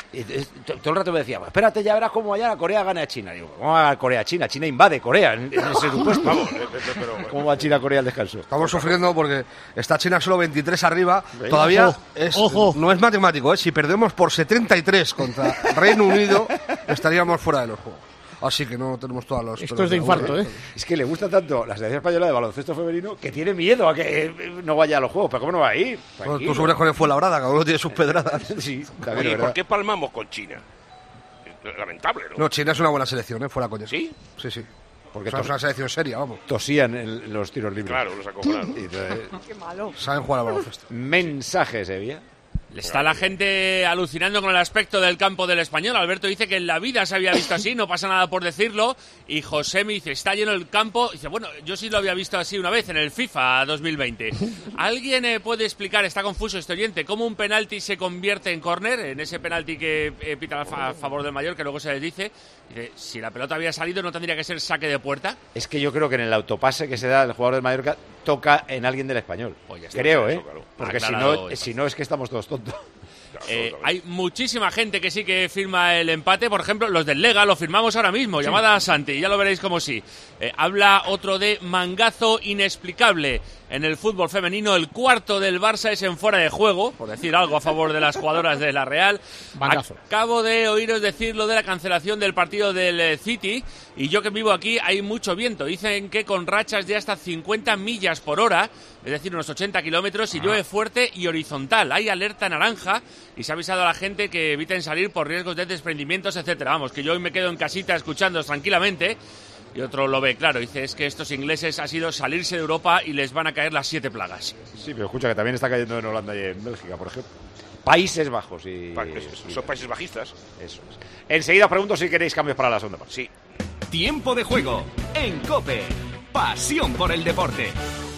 Y, es, todo el rato me decía, espérate, ya verás cómo allá Corea gana a China. Digo, ¿cómo va Corea-China? China invade Corea en, en ese supuesto. Vamos, pero, ¿cómo va China-Corea al descanso? Estamos sufriendo porque está China solo veintitrés arriba. Venga, todavía ojo, es, ojo. no es matemático, ¿eh? Si perdemos por setenta y tres contra Reino Unido, estaríamos fuera de los juegos. Así que no tenemos todas las... Esto es de infarto, ¿eh? Es que le gusta tanto la selección española de baloncesto femenino que tiene miedo a que no vaya a los juegos. ¿Pero cómo no va a ir? Bueno, tú subes con el Fuenlabrada, cada uno tiene sus pedradas. Sí, también. Oye, ¿por qué palmamos con China? Lamentable, ¿no? No, China es una buena selección, ¿eh? Fuera coña. ¿Sí? Sí, sí. Porque o sea, es una selección seria, vamos. Tosían en los tiros libres. Claro, los acojonaron. Qué malo. Saben jugar al baloncesto. Mensajes, Evia. Está la gente alucinando con el aspecto del campo del Español. Alberto dice que en la vida se había visto así, no pasa nada por decirlo. Y José me dice, está lleno el campo. Dice, bueno, yo sí lo había visto así una vez en el FIFA dos mil veinte. ¿Alguien eh, puede explicar, está confuso este oyente, cómo un penalti se convierte en córner? En ese penalti que eh, pita a, fa- a favor del Mallorca, que luego se les dice, dice, si la pelota había salido, ¿no tendría que ser saque de puerta? Es que yo creo que en el autopase que se da el jugador del Mallorca toca en alguien del Español. Pues está, creo, ¿eh? Eso, claro. Porque si no, si no es que estamos todos tontos. Eh, hay muchísima gente que sí que firma el empate. Por ejemplo, los del Lega lo firmamos ahora mismo. Sí. Llamada a Santi, ya lo veréis como sí. Eh, habla otro de mangazo inexplicable en el fútbol femenino. El cuarto del Barça es en fuera de juego, por decir algo a favor de las jugadoras de la Real. Mangazo. Acabo de oíros decir lo de la cancelación del partido del City. Y yo que vivo aquí hay mucho viento. Dicen que con rachas de hasta cincuenta millas por hora, es decir, unos ochenta kilómetros, y llueve fuerte y horizontal. Hay alerta naranja y se ha avisado a la gente que eviten salir por riesgos de desprendimientos, etcétera. Vamos, que yo hoy me quedo en casita escuchándoos tranquilamente. Y otro lo ve claro, dice, es que estos ingleses ha sido salirse de Europa y les van a caer las siete plagas. Sí, pero escucha que también está cayendo en Holanda y en Bélgica, por ejemplo. Países Bajos y... Pa- y son países bajistas. Eso es. Enseguida os pregunto si queréis cambios para la segunda parte. Sí. Tiempo de juego en COPE. Pasión por el deporte.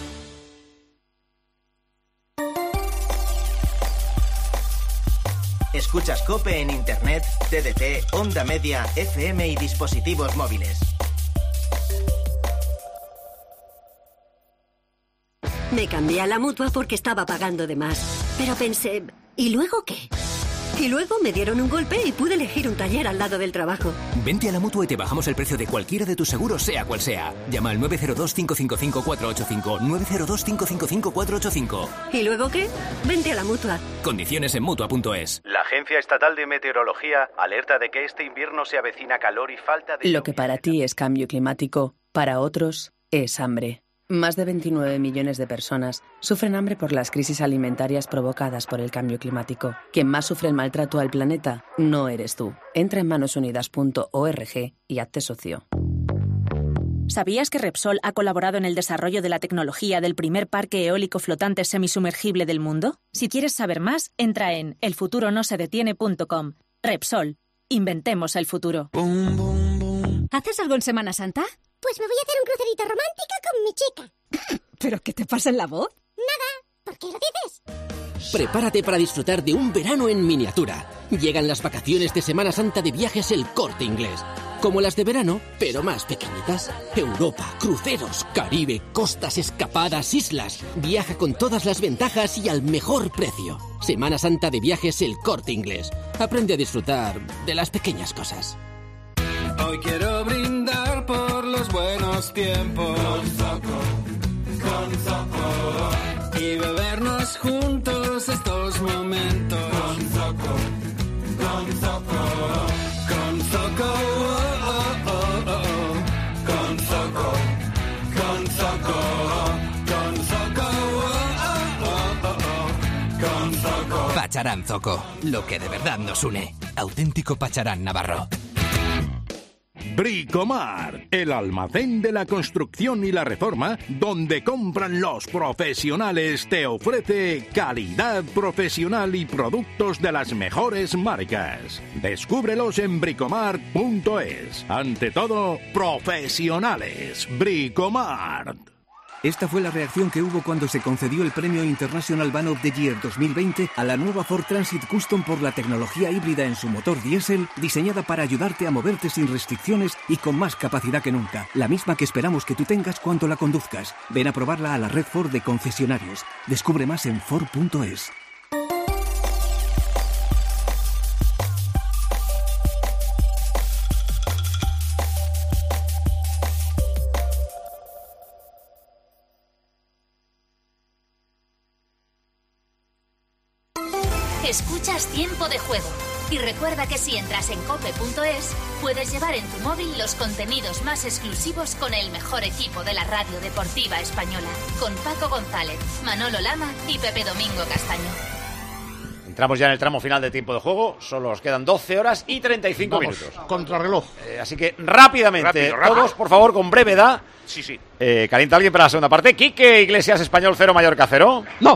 Escuchas COPE en Internet, T D T, Onda Media, F M y dispositivos móviles. Me cambié a la Mutua porque estaba pagando de más. Pero pensé, ¿y luego qué? Y luego me dieron un golpe y pude elegir un taller al lado del trabajo. Vente a la Mutua y te bajamos el precio de cualquiera de tus seguros, sea cual sea. Llama al nueve cero dos, cinco cinco cinco, cuatro ocho cinco, nueve cero dos, cinco cinco cinco, cuatro ocho cinco. ¿Y luego qué? Vente a la Mutua. Condiciones en Mutua punto es. La Agencia Estatal de Meteorología alerta de que este invierno se avecina calor y falta de... Lo que para ti es cambio climático, para otros es hambre. Más de veintinueve millones de personas sufren hambre por las crisis alimentarias provocadas por el cambio climático. Quien más sufre el maltrato al planeta no eres tú. Entra en manos unidas punto org y hazte socio. ¿Sabías que Repsol ha colaborado en el desarrollo de la tecnología del primer parque eólico flotante semisumergible del mundo? Si quieres saber más, entra en el futuro no se detiene punto com. Repsol. Inventemos el futuro. ¿Haces algo en Semana Santa? Pues me voy a hacer un crucerito romántico con mi chica. ¿Pero qué te pasa en la voz? Nada, ¿por qué lo dices? Prepárate para disfrutar de un verano en miniatura. Llegan las vacaciones de Semana Santa de Viajes El Corte Inglés. Como las de verano, pero más pequeñitas. Europa, cruceros, Caribe, costas, escapadas, islas. Viaja con todas las ventajas y al mejor precio. Semana Santa de Viajes El Corte Inglés. Aprende a disfrutar de las pequeñas cosas. Hoy quiero brindar por los buenos tiempos. Con Zoco, con Zoco. Y bebernos juntos estos momentos. Con Zoco, con Zoco. Con Zoco, oh, oh, oh, oh. Con Zoco, con Zoco. Con Zoco, oh, oh, oh, oh. Con Zoco. Pacharán Zoco, lo que de verdad nos une. Auténtico Pacharán Navarro. Bricomart, el almacén de la construcción y la reforma, donde compran los profesionales, te ofrece calidad profesional y productos de las mejores marcas. Descúbrelos en bricomart punto es. Ante todo, profesionales. Bricomart. Esta fue la reacción que hubo cuando se concedió el premio International Van of the Year dos mil veinte a la nueva Ford Transit Custom por la tecnología híbrida en su motor diésel, diseñada para ayudarte a moverte sin restricciones y con más capacidad que nunca. La misma que esperamos que tú tengas cuando la conduzcas. Ven a probarla a la red Ford de concesionarios. Descubre más en Ford punto es. Escuchas Tiempo de Juego. Y recuerda que si entras en cope punto es, puedes llevar en tu móvil los contenidos más exclusivos con el mejor equipo de la radio deportiva española. Con Paco González, Manolo Lama y Pepe Domingo Castaño. Entramos ya en el tramo final de Tiempo de Juego. Solo os quedan doce horas y treinta y cinco Vamos, minutos. Contrarreloj. Eh, así que rápidamente, Rápido, rápido. todos, por favor, con brevedad. Sí, sí. Eh, ¿Calienta alguien para la segunda parte? Quique Iglesias, Español cero, Mallorca cero. No.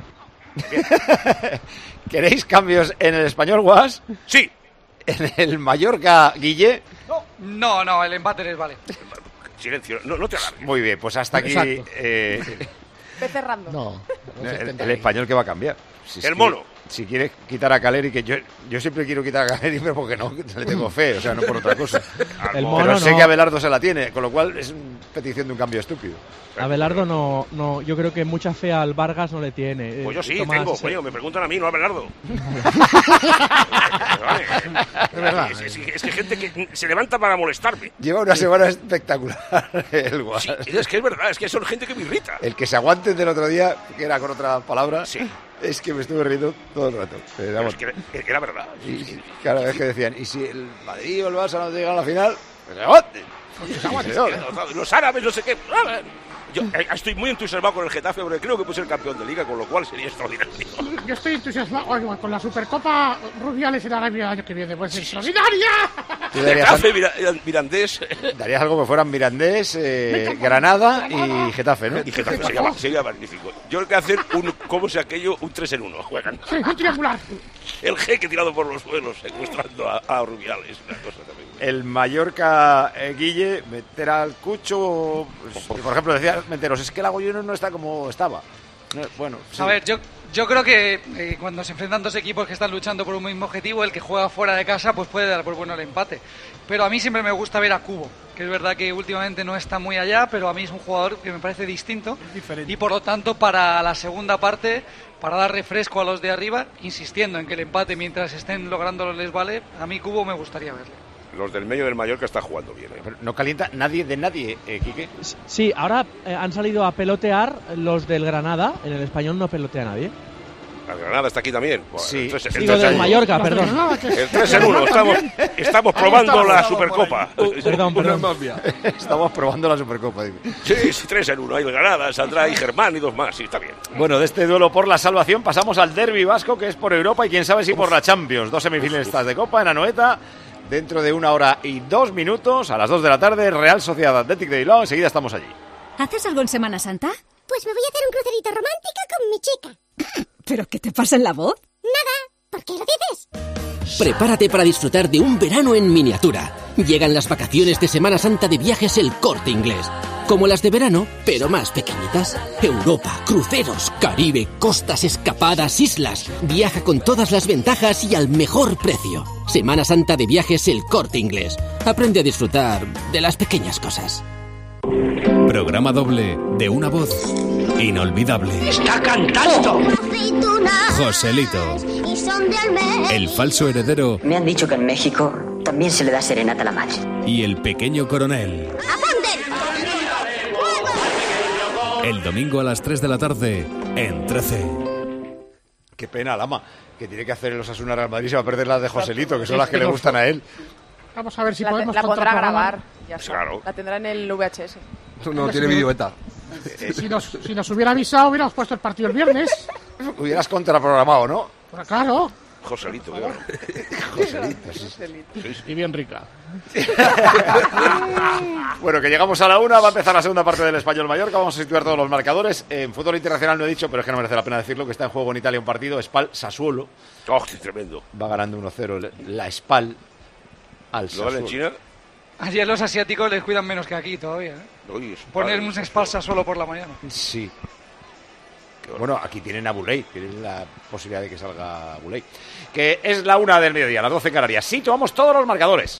¿Queréis cambios en el Español Guas? Sí. ¿En el Mallorca Guille? No, no, el empate les vale. Silencio, no, no te alargues. Muy bien, pues hasta aquí eh, Ve cerrando. No. el, el Español que va a cambiar. Si es El que- mono. Si quieres quitar a Caleri, que yo, yo siempre quiero quitar a Caleri, pero porque no le tengo fe, o sea, no por otra cosa. El Pero mono sé no. que Abelardo se la tiene, con lo cual es una petición de un cambio estúpido. Abelardo no, no, yo creo que mucha fe al Vargas no le tiene. Pues yo sí, Tomás, tengo, sí. coño, me preguntan a mí, no a Abelardo. Vale. Es verdad. Es, es- es que hay gente que se levanta para molestarme. Lleva una semana espectacular el Guas. Sí, es que es verdad, es que son gente que me irrita. El que se aguante del otro día, que era con otra palabra, es que me estuve riendo todo el rato. Pero, Pero vamos, es que era, era verdad. y, y cada vez que decían, ¿y si el Madrid o el Barça no llegan a la final? Pues se aguante. Se aguante. Los, los árabes, no sé qué. Yo eh, estoy muy entusiasmado con el Getafe porque creo que puede ser campeón de liga, con lo cual sería extraordinario. Yo estoy entusiasmado oye, con la Supercopa Rubiales en Arabia el año que viene. Pues extraordinaria. Tú darías, Getafe, Mira- Mirandés. darías algo que fueran Mirandés, eh, Granada y Getafe, ¿no? Y Getafe sería, sería magnífico. Yo creo que hacer un, ¿cómo se aquello? Un tres en uno. Juegan. Sí, un triangular. El jeque tirado por los suelos, secuestrando a, a Rubiales. Una cosa también. El Mallorca eh, Guille, meter al Cucho, pues, que, por ejemplo, decía Menteros, es que el Agoyuno no está como estaba. No, bueno, sí. A ver, yo, yo creo que eh, cuando se enfrentan dos equipos que están luchando por un mismo objetivo, el que juega fuera de casa pues puede dar por bueno el empate. Pero a mí siempre me gusta ver a Cubo, que es verdad que últimamente no está muy allá, pero a mí es un jugador que me parece distinto. Y por lo tanto, para la segunda parte, para dar refresco a los de arriba, insistiendo en que el empate mientras estén lográndolo les vale, a mí Cubo me gustaría verle. Los del medio del Mallorca está jugando bien. ¿eh? Pero no calienta nadie de nadie, eh, Quique. Sí, ahora eh, han salido a pelotear los del Granada, en el Español no pelotea nadie. La Granada está aquí también. Bueno, Sí. entonces, Digo, entonces del hay- Mallorca, perdón. El tres en uno, estamos, estamos probando la Supercopa. Perdón, perdón. Estamos probando la Supercopa. digo. Sí, sí, tres en uno. Hay Granada, saldrá y Germán y dos más. Sí, está bien. Bueno, de este duelo por la salvación pasamos al derbi vasco, que es por Europa y quién sabe si por la Champions. Dos semifinalistas de Copa en Anoeta. Dentro de una hora y dos minutos, a las dos de la tarde, Real Sociedad Athletic de Bilbao. Enseguida estamos allí. ¿Haces algo en Semana Santa? Pues me voy a hacer un crucerito romántico con mi chica. ¿Pero qué te pasa en la voz? Nada, ¿por qué lo dices? Prepárate para disfrutar de un verano en miniatura. Llegan las vacaciones de Semana Santa de Viajes El Corte Inglés. Como las de verano, pero más pequeñitas. Europa, cruceros, Caribe, costas, escapadas, islas. Viaja con todas las ventajas y al mejor precio. Semana Santa de Viajes El Corte Inglés. Aprende a disfrutar de las pequeñas cosas. Programa doble de una voz inolvidable. ¡Está cantando! Joselito, Y son de almendra. el falso heredero Me han dicho que en México también se le da serenata a la madre. y el pequeño coronel. El domingo a las tres de la tarde en trece. Qué pena, Lama, que tiene que hacer el Osasuna Real Madrid. Se va a perder las de Joselito, que son las que le gustan a él. Vamos a ver si la, podemos la pondrá a contraprogramar. grabar. Ya está. Claro. La tendrá en el V H S. No tiene video beta. Si nos, si nos hubiera avisado, hubiéramos puesto el partido el viernes. Hubieras contraprogramado, ¿no? Pues claro. Joselito, claro. Joselito, sí. Y bien rica. Bueno, que llegamos a la una, va a empezar la segunda parte del Español Mallorca, vamos a situar todos los marcadores. En fútbol internacional no he dicho, pero es que no merece la pena decirlo, que está en juego en Italia un partido, Spal Sassuolo. Oh, qué tremendo. Va ganando uno cero la Spal al ¿Lo Sassuolo. vale en China? Allí los asiáticos les cuidan menos que aquí todavía. ¿eh? Uy, es Poner padre. un espalsa solo por la mañana. Sí. Bueno, aquí tienen a Buley, tienen la posibilidad de que salga Buley. Que es la una del mediodía, las doce en Canarias. Sí, tomamos todos los marcadores.